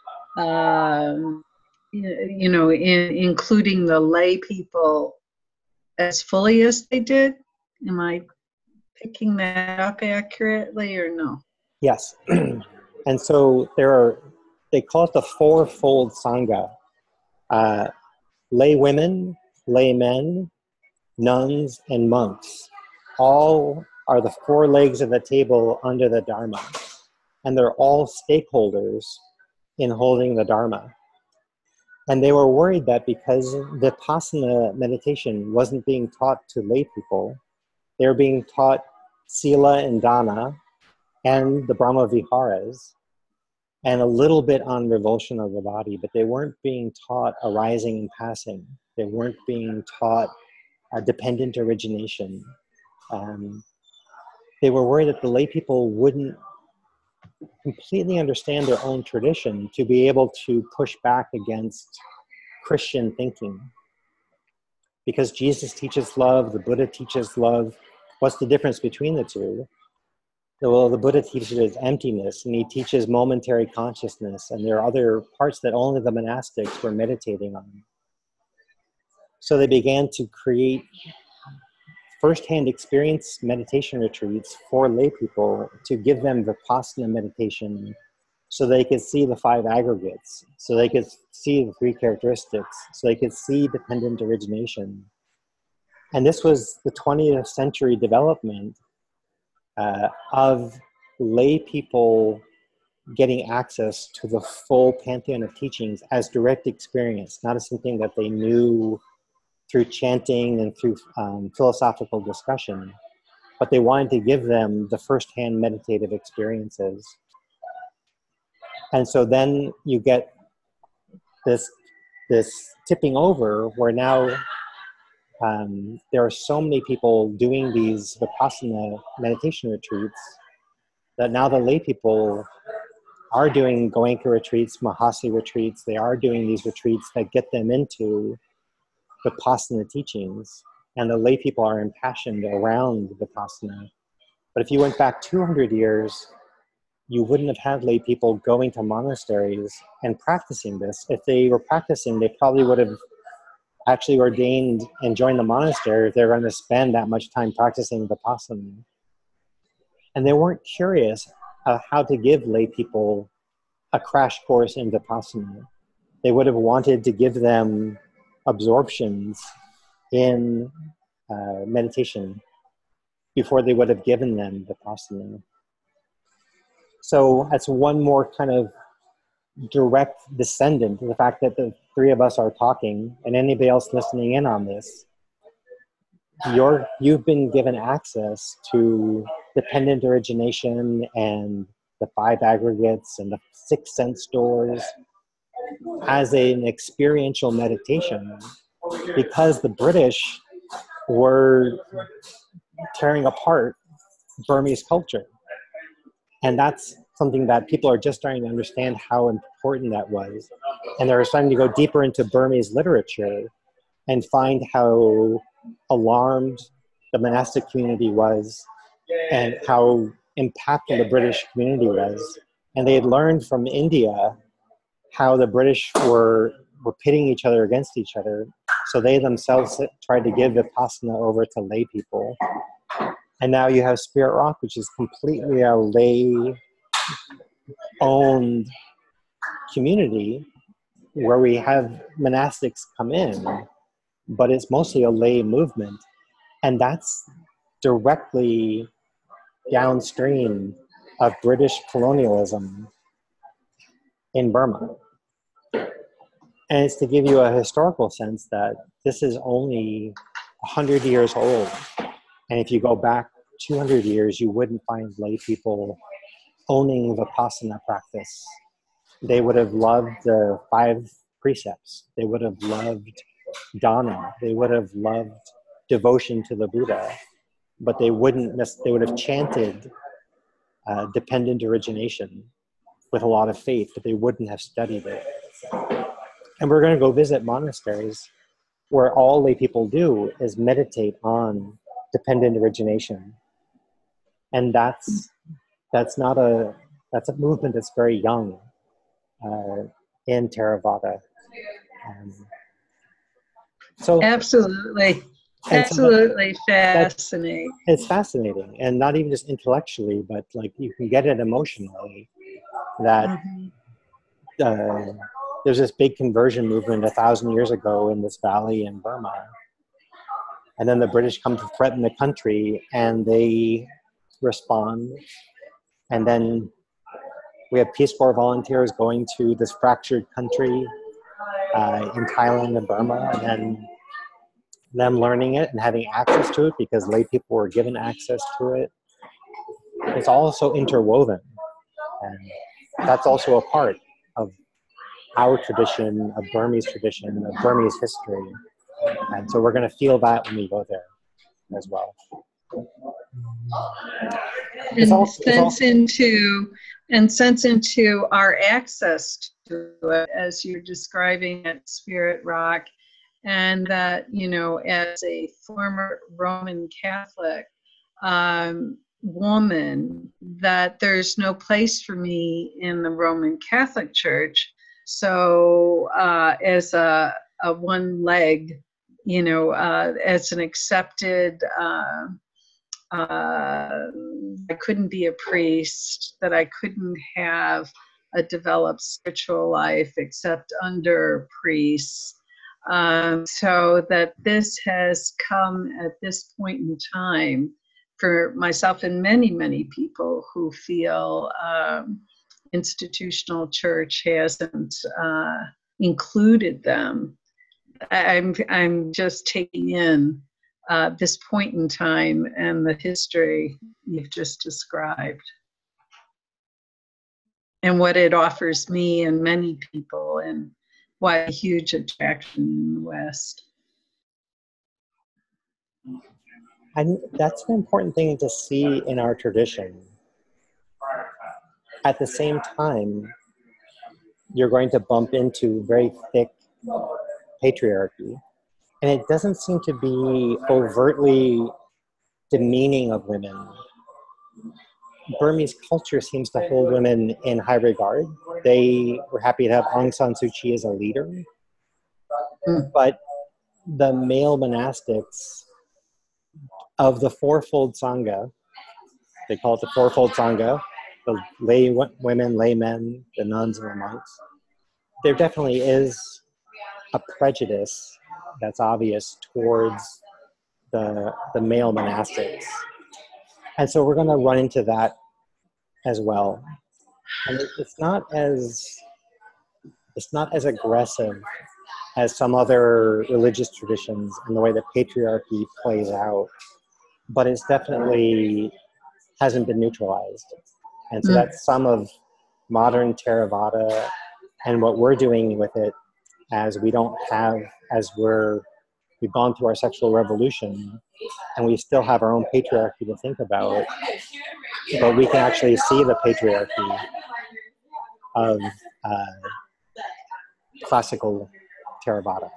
um, you know, in, including the lay people as fully as they did. Am I picking that up accurately or no? Yes. And so there are, they call it the fourfold Sangha. Uh, lay women, lay men, nuns, and monks. All are the four legs of the table under the Dharma. And they're all stakeholders in holding the Dharma. And they were worried that because Vipassana meditation wasn't being taught to lay people, they were being taught Sila and Dana and the Brahma Viharas, and a little bit on revulsion of the body, but they weren't being taught arising and passing. They weren't being taught a dependent origination. Um, they were worried that the lay people wouldn't completely understand their own tradition to be able to push back against Christian thinking. Because Jesus teaches love, the Buddha teaches love. What's the difference between the two? Well, the Buddha teaches emptiness, and he teaches momentary consciousness, and there are other parts that only the monastics were meditating on. So they began to create firsthand experience meditation retreats for lay people to give them Vipassana meditation so they could see the five aggregates, so they could see the three characteristics, so they could see dependent origination. And this was the twentieth century development uh, of lay people getting access to the full pantheon of teachings as direct experience, not as something that they knew through chanting and through um, philosophical discussion, but they wanted to give them the firsthand meditative experiences. And so then you get this, this tipping over where now um, there are so many people doing these Vipassana meditation retreats that now the lay people are doing Goenka retreats, Mahasi retreats. They are doing these retreats that get them into Vipassana teachings, and the lay people are impassioned around Vipassana. But if you went back two hundred years, you wouldn't have had lay people going to monasteries and practicing this. If they were practicing, they probably would have actually ordained and joined the monastery if they're going to spend that much time practicing Vipassana. And they weren't curious uh, how to give lay people a crash course in Vipassana. They would have wanted to give them absorptions in uh, meditation before they would have given them Vipassana. So that's one more kind of direct descendant, the fact that the three of us are talking and anybody else listening in on this, you're, you've been given access to dependent origination and the five aggregates and the six sense doors as an experiential meditation, because the British were tearing apart Burmese culture. And that's something that people are just starting to understand how important that was. And they're starting to go deeper into Burmese literature and find how alarmed the monastic community was and how impactful the British community was. And they had learned from India how the British were, were pitting each other against each other. So they themselves tried to give Vipassana over to lay people. And now you have Spirit Rock, which is completely a lay-owned community where we have monastics come in, but it's mostly a lay movement. And that's directly downstream of British colonialism in Burma. And it's to give you a historical sense that this is only one hundred years old. And if you go back two hundred years, you wouldn't find lay people owning Vipassana practice. They would have loved the five precepts. They would have loved dana. They would have loved devotion to the Buddha. But they wouldn't, they would have chanted uh, dependent origination with a lot of faith, but they wouldn't have studied it. And we're going to go visit monasteries where all lay people do is meditate on dependent origination. And that's that's not a that's a movement that's very young uh, in Theravada. Um, so absolutely, absolutely so that, fascinating. It's fascinating, and not even just intellectually, but like you can get it emotionally. That mm-hmm. uh, there's this big conversion movement a thousand years ago in this valley in Burma. And then the British come to threaten the country and they respond. And then we have Peace Corps volunteers going to this fractured country uh, in Thailand and Burma, and then them learning it and having access to it because lay people were given access to it. It's also interwoven. And that's also a part of our tradition, of Burmese tradition, of Burmese history. And so we're going to feel that when we go there as well. And all, sense all, into and sense into our access to it as you're describing at Spirit Rock, and that, you know, as a former Roman Catholic um, woman, that there's no place for me in the Roman Catholic Church. So uh, as a, a one leg, you know, uh, as an accepted, uh, uh, I couldn't be a priest, that I couldn't have a developed spiritual life except under priests. Um, so that this has come at this point in time for myself and many, many people who feel um, institutional church hasn't uh, included them. I'm I'm just taking in uh, this point in time and the history you've just described, and what it offers me and many people, and why a huge attraction in the West. And that's an important thing to see in our tradition. At the same time, you're going to bump into very thick patriarchy. and it doesn't seem to be overtly demeaning of women. Burmese culture seems to hold women in high regard. They were happy to have Aung San Suu Kyi as a leader, Mm. but the male monastics of the fourfold Sangha, they call it the fourfold Sangha, the lay w- women, laymen, the nuns, and the monks, there definitely is a prejudice that's obvious towards the, the male monastics. And so we're going to run into that as well. And it, it's not as it's not as aggressive as some other religious traditions and the way that patriarchy plays out, but it's definitely hasn't been neutralized. And so Mm. that's some of modern Theravada and what we're doing with it, as we don't have, as we're, we've gone through our sexual revolution and we still have our own patriarchy to think about, but we can actually see the patriarchy of uh, classical Theravada.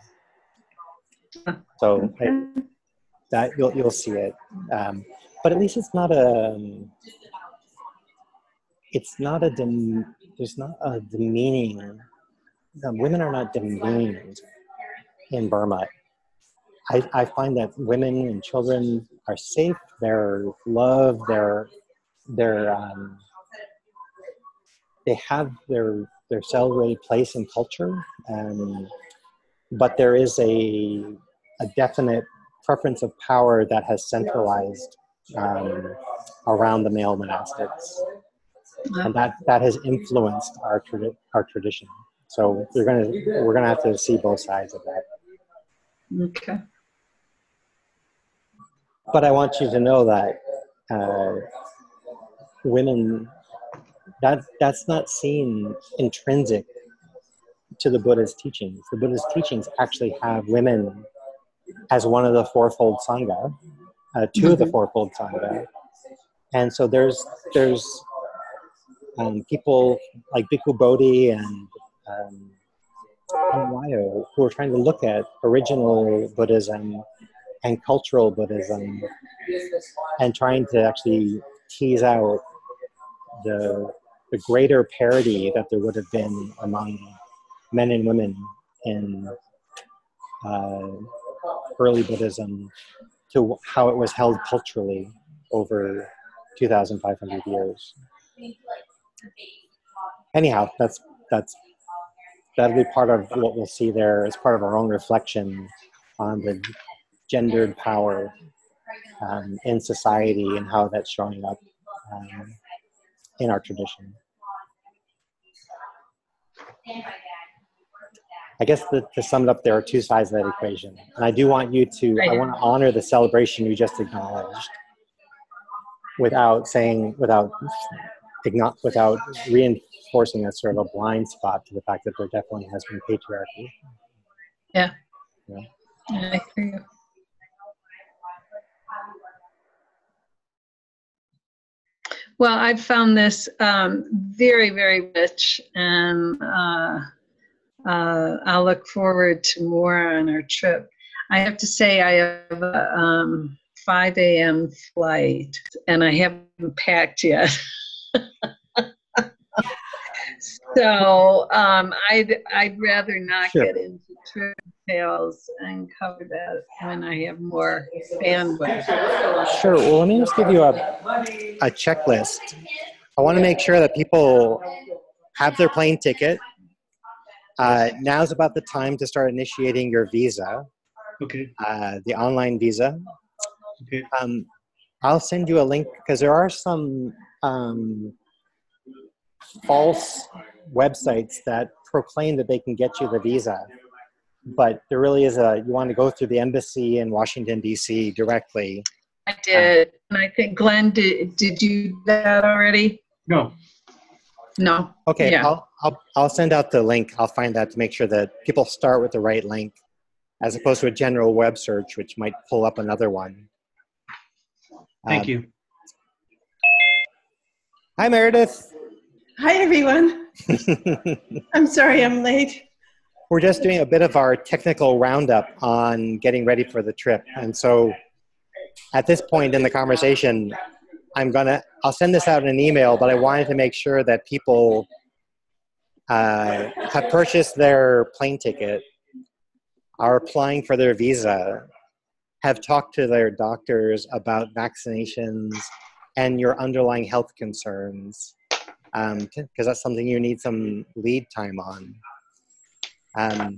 So Okay. it, that you'll you'll see it, um, but at least it's not a it's not a dem, there's not a demeaning. Um, women are not demeaned in Burma. I, I find that women and children are safe. They're loved. They're they're um, they have their their celebrated place in culture, um, but there is a a definite preference of power that has centralized um, around the male monastics, and that that has influenced our tradi- our tradition. So we're gonna we're gonna have to see both sides of that. Okay. But I want you to know that uh, women, that that's not seen intrinsic to the Buddha's teachings. The Buddha's teachings actually have women as one of the fourfold Sangha, uh, two mm-hmm. of the fourfold Sangha. And so there's there's um, people like Bhikkhu Bodhi and um, Anwayo who are trying to look at original Buddhism and cultural Buddhism and trying to actually tease out the the greater parity that there would have been among men and women in uh, early Buddhism to how it was held culturally over two thousand five hundred years. Anyhow, that's that's that'll be part of what we'll see there as part of our own reflection on the gendered power um, in society and how that's showing up um, in our tradition. I guess the, to sum it up, there are two sides of that equation. And I do want you to, I want to honor the celebration you just acknowledged without saying, without, without reinforcing a sort of a blind spot to the fact that there definitely has been patriarchy. Yeah. Yeah. I hear you. Well, I've found this um, very, very rich, and uh, uh, I'll look forward to more on our trip. I have to say I have a um, five a.m. flight, and I haven't packed yet. So um, I'd, I'd rather not Sure. get into trip details and cover that when I have more bandwidth. Sure. Well, let me just give you a, a checklist. I want to make sure that people have their plane ticket. Uh, now's about the time to start initiating your visa. Okay. Uh, the online visa. Okay. Um, I'll send you a link because there are some um, false websites that proclaim that they can get you the visa. But there really is a, you want to go through the embassy in Washington, D C directly. I did. Uh, and I think, Glenn, did, did you do that already? No. No. Okay, Yeah. I'll, I'll, I'll send out the link. I'll find that to make sure that people start with the right link as opposed to a general web search, which might pull up another one. Thank um, you. Hi, Meredith. Hi, everyone. I'm sorry I'm late. we're just doing a bit of our technical roundup on getting ready for the trip. And so at this point in the conversation, I'm gonna, I'll send this out in an email, but I wanted to make sure that people uh, have purchased their plane ticket, are applying for their visa, have talked to their doctors about vaccinations and your underlying health concerns, because um, that's something you need some lead time on. Um,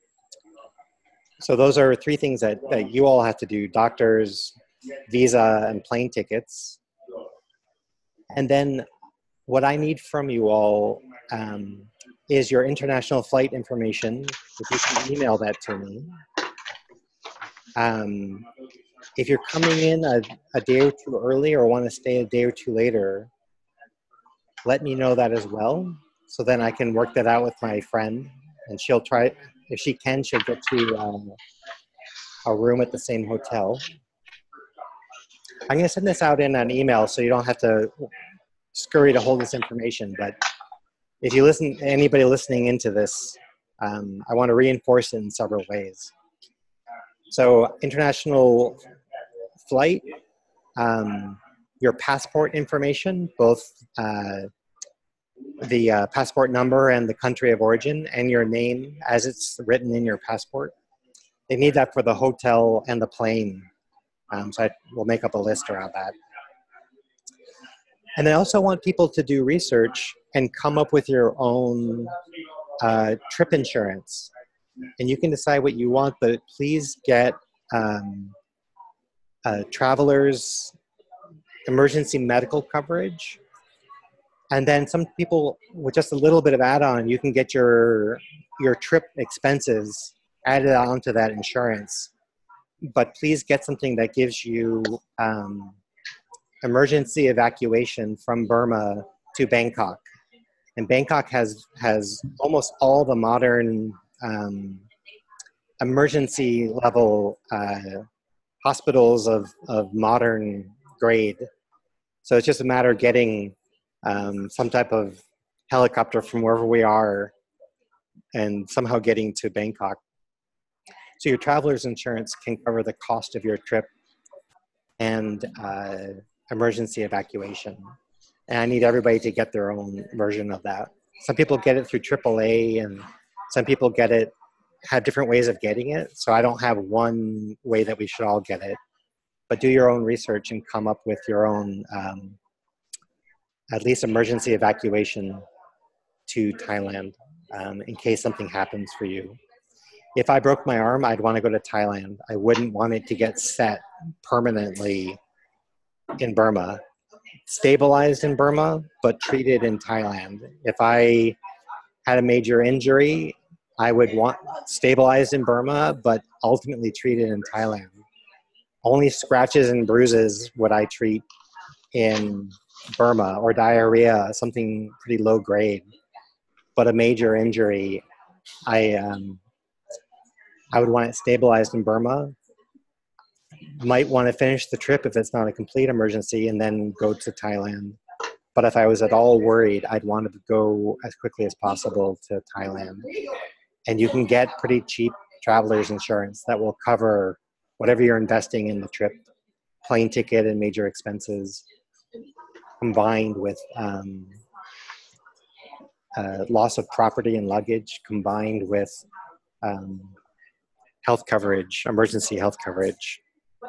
so those are three things that, that you all have to do: doctors, visa, and plane tickets. And then what I need from you all um, is your international flight information. If you can email that to me. Um, if you're coming in a, a day or two early or want to stay a day or two later, let me know that as well. So then I can work that out with my friend, and she'll try, if she can, she'll get you um, a room at the same hotel. I'm gonna send this out in an email so you don't have to scurry to hold this information, but if you listen, anybody listening into this, um, I want to reinforce it in several ways. So international flight, um, your passport information, both uh, the uh, passport number and the country of origin, and your name as it's written in your passport. They need that for the hotel and the plane. Um, so I will make up a list around that. And I also want people to do research and come up with your own uh, trip insurance. And you can decide what you want, but please get um, uh, travelers emergency medical coverage. And then some people, with just a little bit of add-on, you can get your your trip expenses added onto that insurance. But please get something that gives you um, emergency evacuation from Burma to Bangkok. And Bangkok has has almost all the modern um, emergency level uh, hospitals of, of modern grade. So it's just a matter of getting um, some type of helicopter from wherever we are and somehow getting to Bangkok. So your traveler's insurance can cover the cost of your trip and uh, emergency evacuation. And I need everybody to get their own version of that. Some people get it through triple A, and some people get it, have different ways of getting it. So I don't have one way that we should all get it. But do your own research and come up with your own, um, at least emergency evacuation to Thailand um, in case something happens for you. If I broke my arm, I'd want to go to Thailand. I wouldn't want it to get set permanently in Burma. Stabilized in Burma, but treated in Thailand. If I had a major injury, I would want stabilized in Burma, but ultimately treated in Thailand. Only scratches and bruises would I treat in Burma, or diarrhea, something pretty low grade. But a major injury, I um, I would want it stabilized in Burma. Might want to finish the trip if it's not a complete emergency and then go to Thailand. But if I was at all worried, I'd want to go as quickly as possible to Thailand. And you can get pretty cheap traveler's insurance that will cover whatever you're investing in the trip, plane ticket and major expenses, combined with um, uh, loss of property and luggage, combined with um, health coverage, emergency health coverage.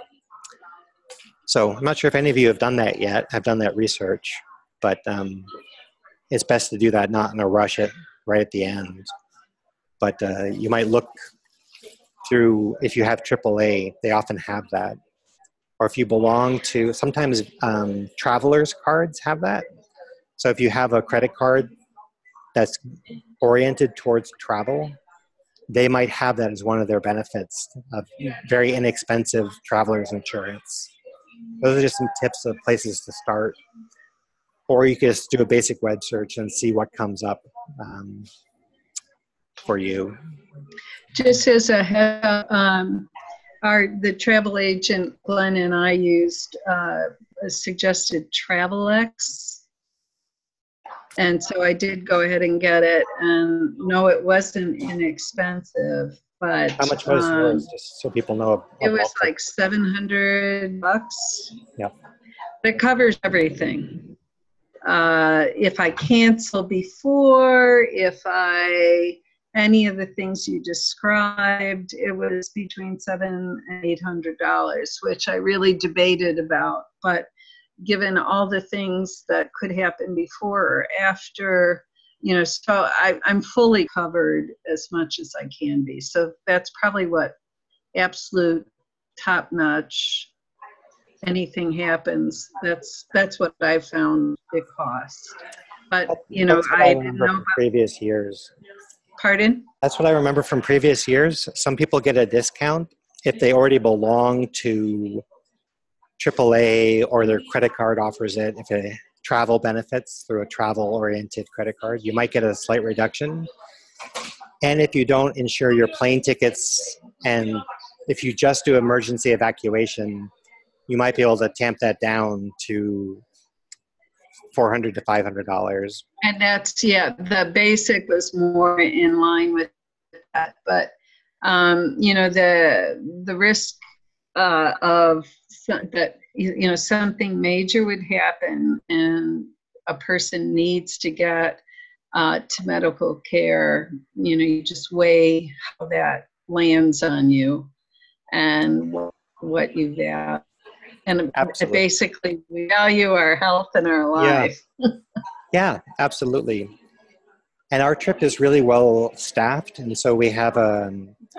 So I'm not sure if any of you have done that yet, have done that research, but um, it's best to do that not in a rush at, right at the end. But uh, you might look through, if you have triple A, they often have that. Or if you belong to, sometimes um, travelers cards have that. So if you have a credit card that's oriented towards travel, they might have that as one of their benefits of very inexpensive traveler's insurance. Those are just some tips of places to start. Or you can just do a basic web search and see what comes up um, for you. Just as a head up, um, our, the travel agent Glenn and I used uh, a suggested Travelex. And so I did go ahead and get it. And no, it wasn't inexpensive, but How much was um, yours, just so people know? it was like seven hundred bucks. Yeah. It covers everything. Uh, if I cancel before, if I, any of the things you described, it was between seven and eight hundred dollars, which I really debated about. But given all the things that could happen before or after, you know, so I, I'm fully covered as much as I can be. So that's probably what absolute top notch, anything happens, that's that's what I found it costs. But you know, That's what I, I didn't remember know from about, previous years. pardon? That's what I remember from previous years. Some people get a discount if they already belong to triple A or their credit card offers it. If it travel benefits through a travel-oriented credit card, you might get a slight reduction. And if you don't insure your plane tickets, and if you just do emergency evacuation, you might be able to tamp that down to four hundred to five hundred dollars. And that's, yeah, the basic was more in line with that. But um, you know, the the risk uh, of some, that you know something major would happen and a person needs to get uh, to medical care, you know, you just weigh how that lands on you and what, what you value. And Absolutely. basically, we value our health and our life. Yeah. Yeah, absolutely. And our trip is really well staffed, and so we have a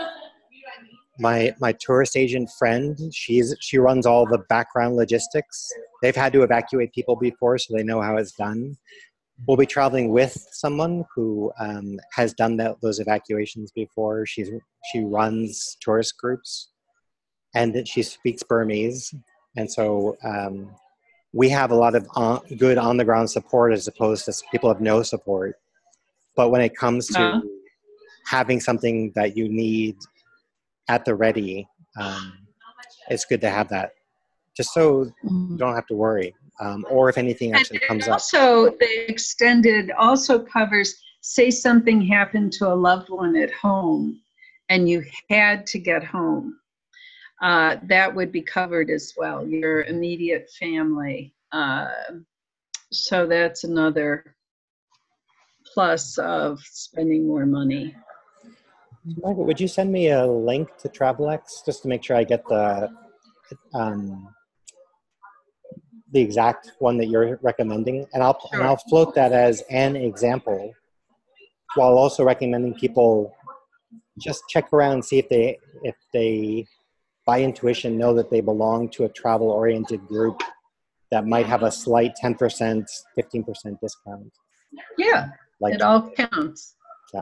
my my tourist agent friend. She's she runs all the background logistics. They've had to evacuate people before, so they know how it's done. We'll be traveling with someone who um, has done that, those evacuations before. She's she runs tourist groups, and that she speaks Burmese, and so um, we have a lot of on, good on-the-ground support as opposed to people have no support. But when it comes to Uh, having something that you need at the ready, um, it's good to have that, just so you don't have to worry. Um, or if anything and actually comes it up. also, the extended also covers, say something happened to a loved one at home and you had to get home. Uh, that would be covered as well, your immediate family. Uh, so that's another plus of spending more money. Margaret, would you send me a link to TravelX just to make sure I get the um, the exact one that you're recommending, and I'll Sure. and I'll float that as an example, while also recommending people just check around and see if they if they by intuition know that they belong to a travel-oriented group that might have a slight ten percent, fifteen percent discount. Yeah, Like, it all counts. yeah.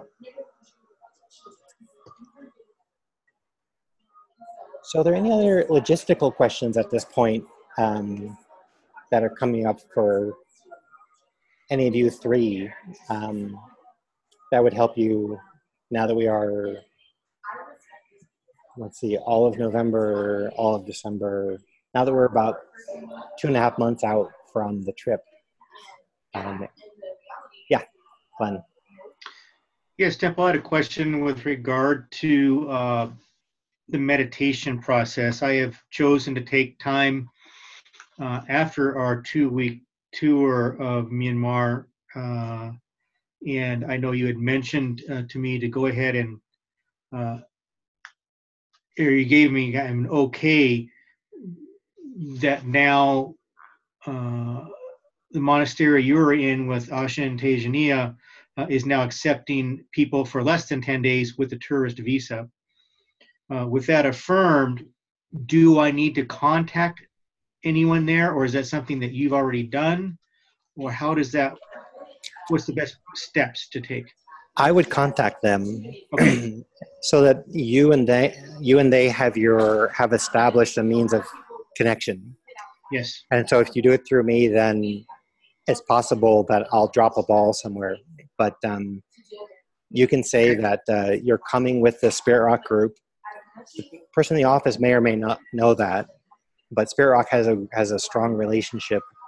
So are there any other logistical questions at this point um, that are coming up for any of you three um, that would help you now that we are, let's see, all of November, all of December, now that we're about two and a half months out from the trip? Um, yeah, Glenn. Yes, Temple, I had a question with regard to uh, the meditation process. I have chosen to take time uh, after our two-week tour of Myanmar, uh, and I know you had mentioned uh, to me to go ahead and, uh, or you gave me an okay that now uh, the monastery you were in with Ashen Tejaniya uh, is now accepting people for less than ten days with a tourist visa. Uh, with that affirmed, do I need to contact anyone there, or is that something that you've already done? Or how does that, what's the best steps to take? I would contact them. Okay. So that you and they you and they have your have established a means of connection. Yes. And so if you do it through me, then it's possible that I'll drop a ball somewhere. But um, you can say that uh, you're coming with the Spirit Rock group. The person in the office may or may not know that, but Spirit Rock has a has a strong relationship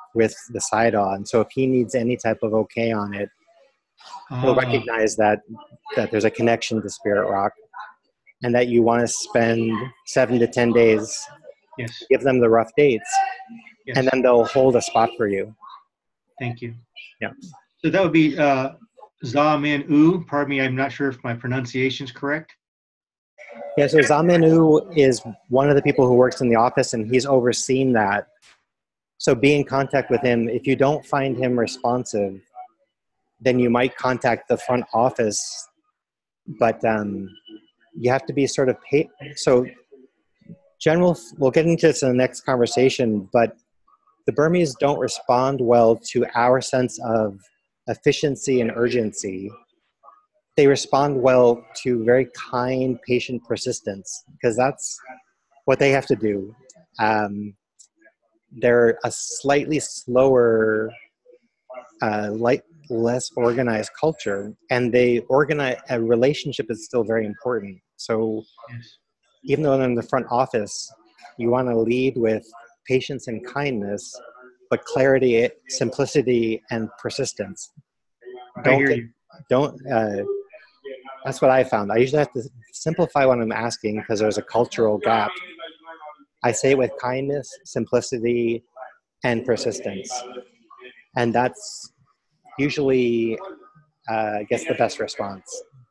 with the side on. So if he needs any type of okay on it, he'll Ah, recognize that that there's a connection to Spirit Rock, and that you want to spend seven to ten days, yes, give them the rough dates, yes. and then they'll hold a spot for you. Thank you. Yeah. So that would be uh, Zamin U. Pardon me, I'm not sure if my pronunciation is correct. Yeah, so Zaminu is one of the people who works in the office, and he's overseen that. So be in contact with him. If you don't find him responsive, then you might contact the front office, but um, you have to be sort of paid. So general, we'll get into this in the next conversation, but the Burmese don't respond well to our sense of efficiency and urgency. They respond well to very kind, patient persistence, because that's what they have to do. Um, they're a slightly slower, uh, light, less organized culture, and they organize. A relationship is still very important. So Yes. even though they're in the front office, you want to lead with patience and kindness, but clarity, simplicity, and persistence. I Don't hear get, you. don't. Uh, that's what I found. I usually have to simplify what I'm asking because there's a cultural gap. I say it with kindness, simplicity, and persistence, and that's usually uh, gets the best response.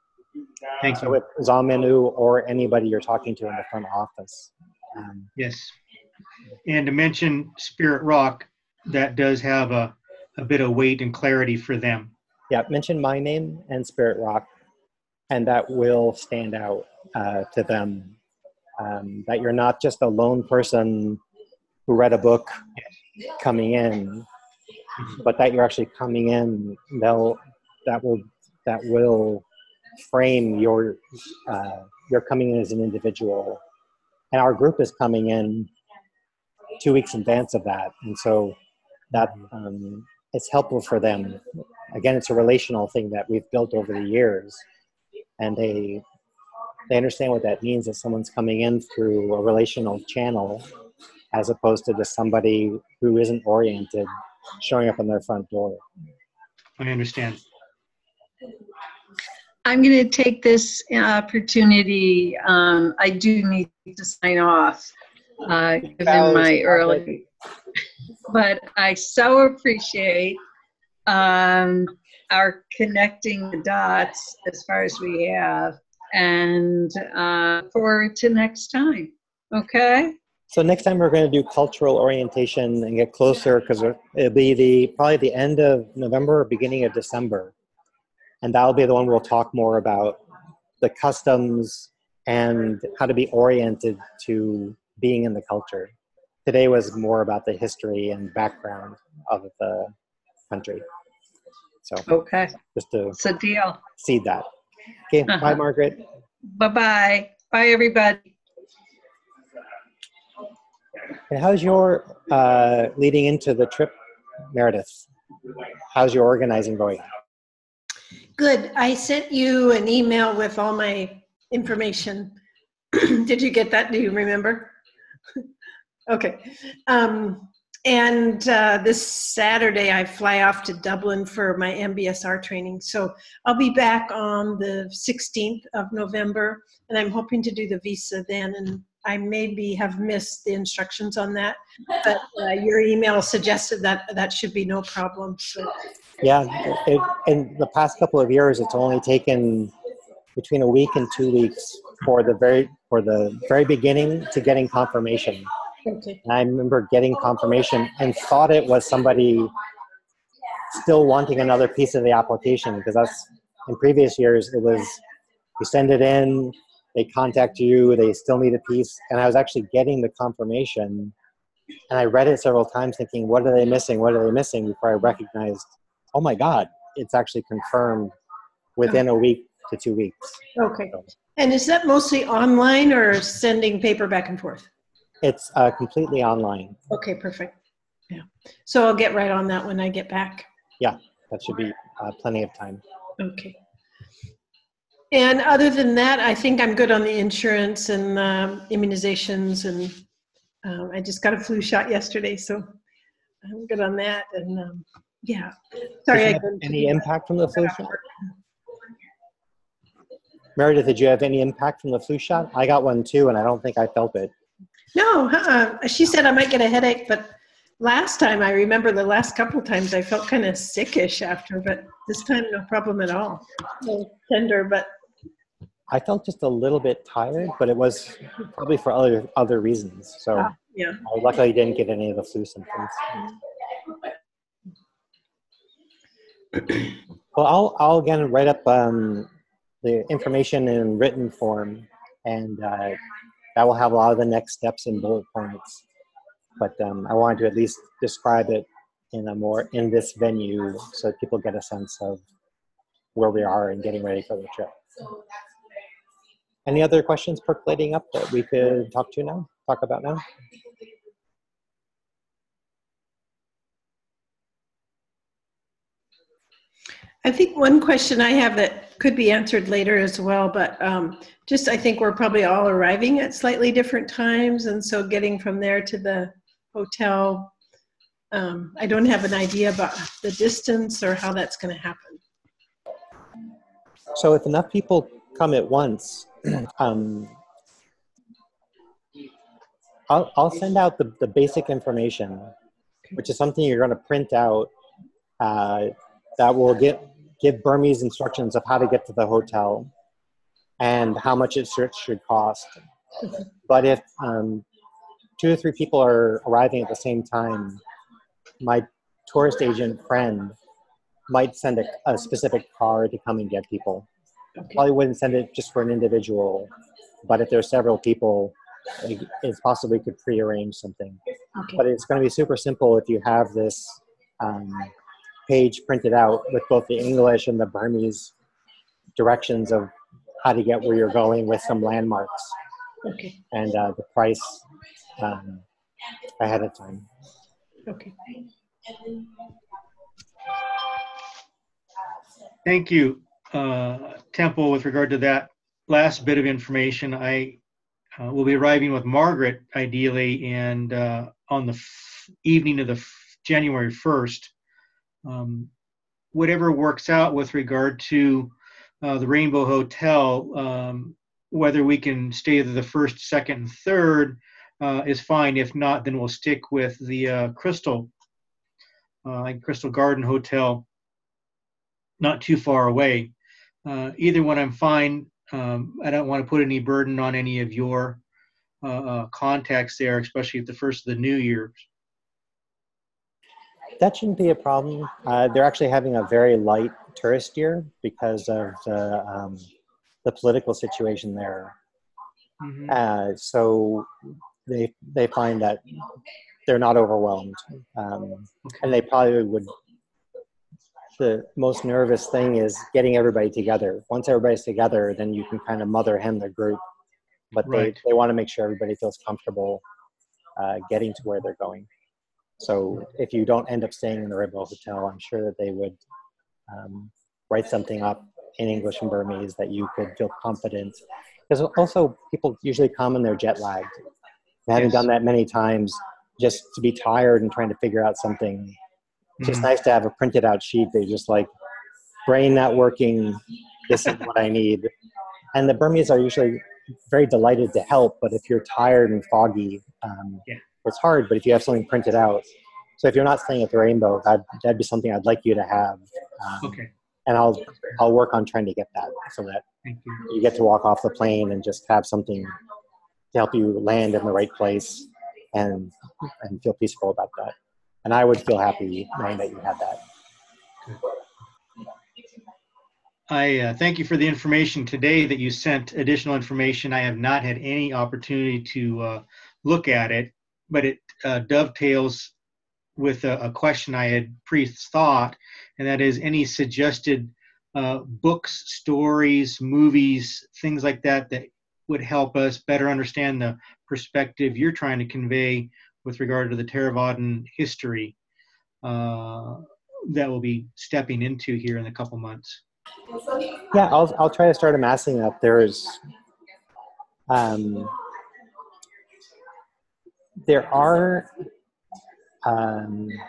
Thank So you. with Zaminu or anybody you're talking to in the front office. Um, Yes. And to mention Spirit Rock, that does have a, a bit of weight and clarity for them. yeah, mention my name and Spirit Rock, and that will stand out uh, to them. Um, that you're not just a lone person who read a book coming in, but that you're actually coming in. They'll that will that will frame your uh, you're coming in as an individual, and our group is coming in two weeks in advance of that, and so that um, it's helpful for them. Again, it's a relational thing that we've built over the years, and they they understand what that means, that someone's coming in through a relational channel as opposed to just somebody who isn't oriented showing up on their front door. I understand. I'm going to take this opportunity. Um, I do need to sign off, uh, given my early, but I so appreciate um, our connecting the dots as far as we have, and uh, forward to next time. Okay. So next time we're going to do cultural orientation and get closer, because it'll be the probably the end of November or beginning of December. And that'll be the one we'll talk more about the customs and how to be oriented to being in the culture. Today was more about the history and background of the country. So Okay. just to It's a deal. seed that. Okay, Uh-huh. Bye, Margaret. Bye-bye. Bye, everybody. And how's your uh, leading into the trip, Meredith? How's your organizing going? Good. I sent you an email with all my information. Did you get that? Do you remember? Okay. Um, and uh, this Saturday, I fly off to Dublin for my M B S R training. So I'll be back on the sixteenth of November, and I'm hoping to do the visa then. And I maybe have missed the instructions on that, but uh, your email suggested that that should be no problem. So. Yeah, it, in the past couple of years, it's only taken between a week and two weeks for the very for the very beginning to getting confirmation. Okay. And I remember getting confirmation and thought it was somebody still wanting another piece of the application, because that's in previous years it was you send it in, they contact you, they still need a piece, and I was actually getting the confirmation, and I read it several times thinking, what are they missing? What are they missing? Before I recognized, oh my God, it's actually confirmed within a week to two weeks. Okay. And is that mostly online or sending paper back and forth? It's uh, completely online. Okay, perfect. Yeah. So I'll get right on that when I get back. Yeah, that should be uh, plenty of time. Okay. And other than that, I think I'm good on the insurance and um, immunizations, and uh, I just got a flu shot yesterday, so I'm good on that. And um, yeah, sorry. Did you I have couldn't any do impact from the flu that. shot? Meredith, did you have any impact from the flu shot? I got one too, and I don't think I felt it. No, uh, she said I might get a headache, but last time, I remember the last couple of times I felt kind of sickish after, but this time no problem at all. No tender, but I felt just a little bit tired, but it was probably for other other reasons. So uh, yeah. I luckily didn't get any of the flu symptoms. Well, I'll I'll again write up um, the information in written form, and uh, that will have a lot of the next steps in bullet points. But um, I wanted to at least describe it in a more in this venue, so that people get a sense of where we are and getting ready for the trip. Any other questions percolating up that we could talk to now? Talk about now? I think one question I have that could be answered later as well, but um, just I think we're probably all arriving at slightly different times, and so getting from there to the hotel, um, I don't have an idea about the distance or how that's going to happen. So if enough people come at once, um, I'll, I'll send out the, the basic information, which is something you're going to print out uh, that will get, give Burmese instructions of how to get to the hotel and how much it should, should cost. But if um, two or three people are arriving at the same time, my tourist agent friend might send a, a specific car to come and get people. Okay. Probably wouldn't send it just for an individual, but if there's several people, it's possible we could pre-arrange something. Okay. But it's going to be super simple if you have this um, page printed out with both the English and the Burmese directions of how to get where you're going with some landmarks. Okay. And uh, the price um, ahead of time. Okay. Thank you, uh, Temple, with regard to that last bit of information. I uh, will be arriving with Margaret, ideally, and uh, on the f evening of the f January first. Um, whatever works out with regard to uh, the Rainbow Hotel, um, whether we can stay the first, second, and third uh, is fine. If not, then we'll stick with the uh, Crystal, uh, like Crystal Garden Hotel, not too far away. Uh, either one I'm fine. Um, I don't want to put any burden on any of your uh, uh, contacts there, especially at the first of the new year. That shouldn't be a problem. Uh, they're actually having a very light tourist year because of the, um, the political situation there. Mm-hmm. Uh, so they, they find that they're not overwhelmed. Um, Okay. and they probably would, the most nervous thing is getting everybody together. Once everybody's together, then you can kind of mother hen the group. But Right. they, they want to make sure everybody feels comfortable uh, getting to where they're going. So if you don't end up staying in the Rainbow Hotel, I'm sure that they would um, write something up in English and Burmese that you could feel confident. Because also people usually come and they're jet lagged. And having Yes. done that many times, just to be tired and trying to figure out something, it's just Mhm. nice to have a printed out sheet. They just like, brain not working, this is what I need. And the Burmese are usually very delighted to help, but if you're tired and foggy, um, Yeah. it's hard, but if you have something printed out. So if you're not staying at the Rainbow, that'd, that'd be something I'd like you to have. Um, Okay. And I'll, I'll work on trying to get that so that Thank you. you get to walk off the plane and just have something to help you land in the right place and, and feel peaceful about that. And I would feel happy knowing that you had that. I uh, thank you for the information today that you sent. Additional information. I have not had any opportunity to uh, look at it, but it uh, dovetails with a, a question I had pre-thought, and that is any suggested uh, books, stories, movies, things like that that would help us better understand the perspective you're trying to convey with regard to the Theravadan history uh, that we'll be stepping into here in a couple months. Yeah, I'll, I'll try to start amassing that. There's, um, there are, um,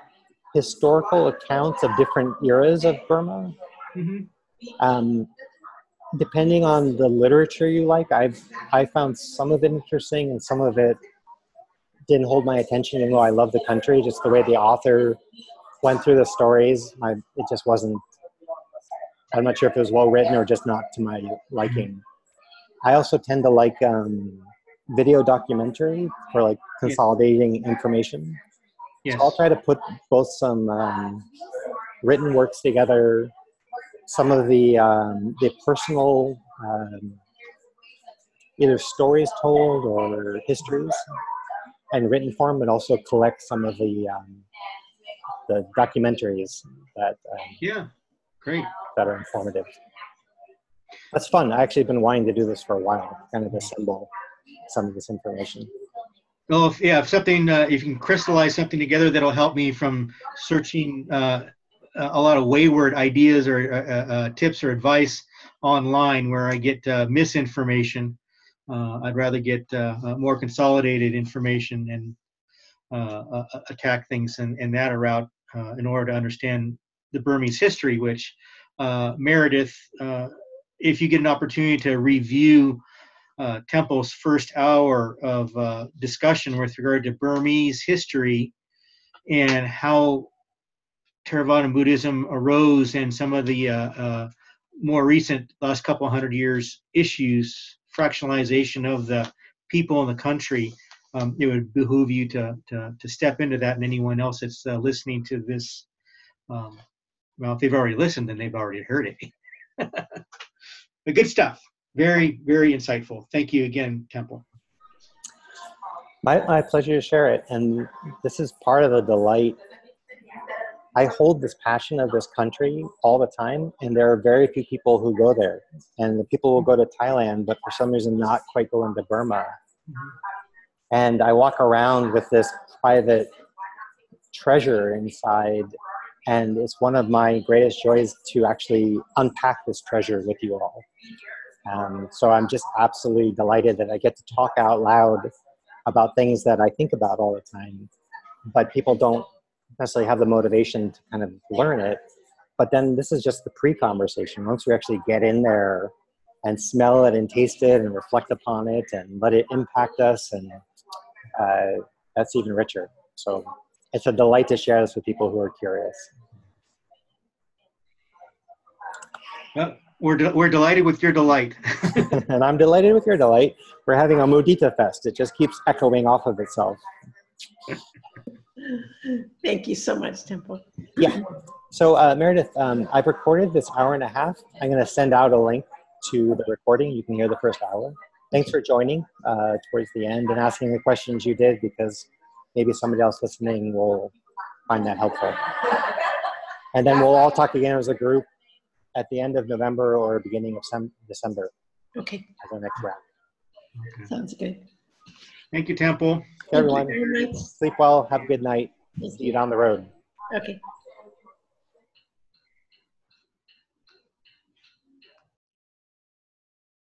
historical accounts of different eras of Burma. Mm-hmm. Um, depending on the literature you like, I've I found some of it interesting and some of it didn't hold my attention, even though I love the country. Just the way the author went through the stories, I, it just wasn't. I'm not sure if it was well written or just not to my liking. I also tend to like um, video documentary for like consolidating information. Yes. So I'll try to put both some um, written works together, some of the um, the personal um, either stories told or histories in written form, but also collect some of the um, the documentaries that um, Yeah, great. that are informative. That's fun. I actually been wanting to do this for a while, kind of assemble some of this information. Well, if, yeah, if something, uh, if you can crystallize something together, that'll help me from searching uh, a lot of wayward ideas or uh, uh, tips or advice online where I get uh, misinformation. Uh, I'd rather get uh, uh, more consolidated information and uh, uh, attack things in, in that route uh, in order to understand the Burmese history, which uh, Meredith, uh, if you get an opportunity to review uh, Temple's first hour of uh, discussion with regard to Burmese history and how Theravada Buddhism arose and some of the uh, uh, more recent last couple hundred years issues, fractionalization of the people in the country, um, it would behoove you to, to, to step into that, and anyone else that's uh, listening to this, um, well, if they've already listened, then they've already heard it. But good stuff. Very, very insightful. Thank you again, Temple. My, my pleasure to share it. And this is part of the delight. I hold this passion of this country all the time, and there are very few people who go there. And the people will go to Thailand, but for some reason not quite go into Burma. Mm-hmm. And I walk around with this private treasure inside, and it's one of my greatest joys to actually unpack this treasure with you all. Um, so I'm just absolutely delighted that I get to talk out loud about things that I think about all the time, but people don't necessarily have the motivation to kind of learn it. But then this is just the pre-conversation. Once we actually get in there and smell it and taste it and reflect upon it and let it impact us, and uh, that's even richer. So it's a delight to share this with people who are curious. Well, we're, de we're delighted with your delight. And I'm delighted with your delight. We're having a Mudita Fest. It just keeps echoing off of itself. Thank you so much, Temple. Yeah. So uh, Meredith, um, I've recorded this hour and a half. I'm going to send out a link to the recording. You can hear the first hour. Thanks for joining uh, towards the end and asking the questions you did, because maybe somebody else listening will find that helpful. And then we'll all talk again as a group at the end of November or beginning of some December. Okay. As our next round. Okay. Sounds good. Thank you, Temple. Everyone, Thank you very much. sleep well. Have a good night. Thank See you down the road. Okay.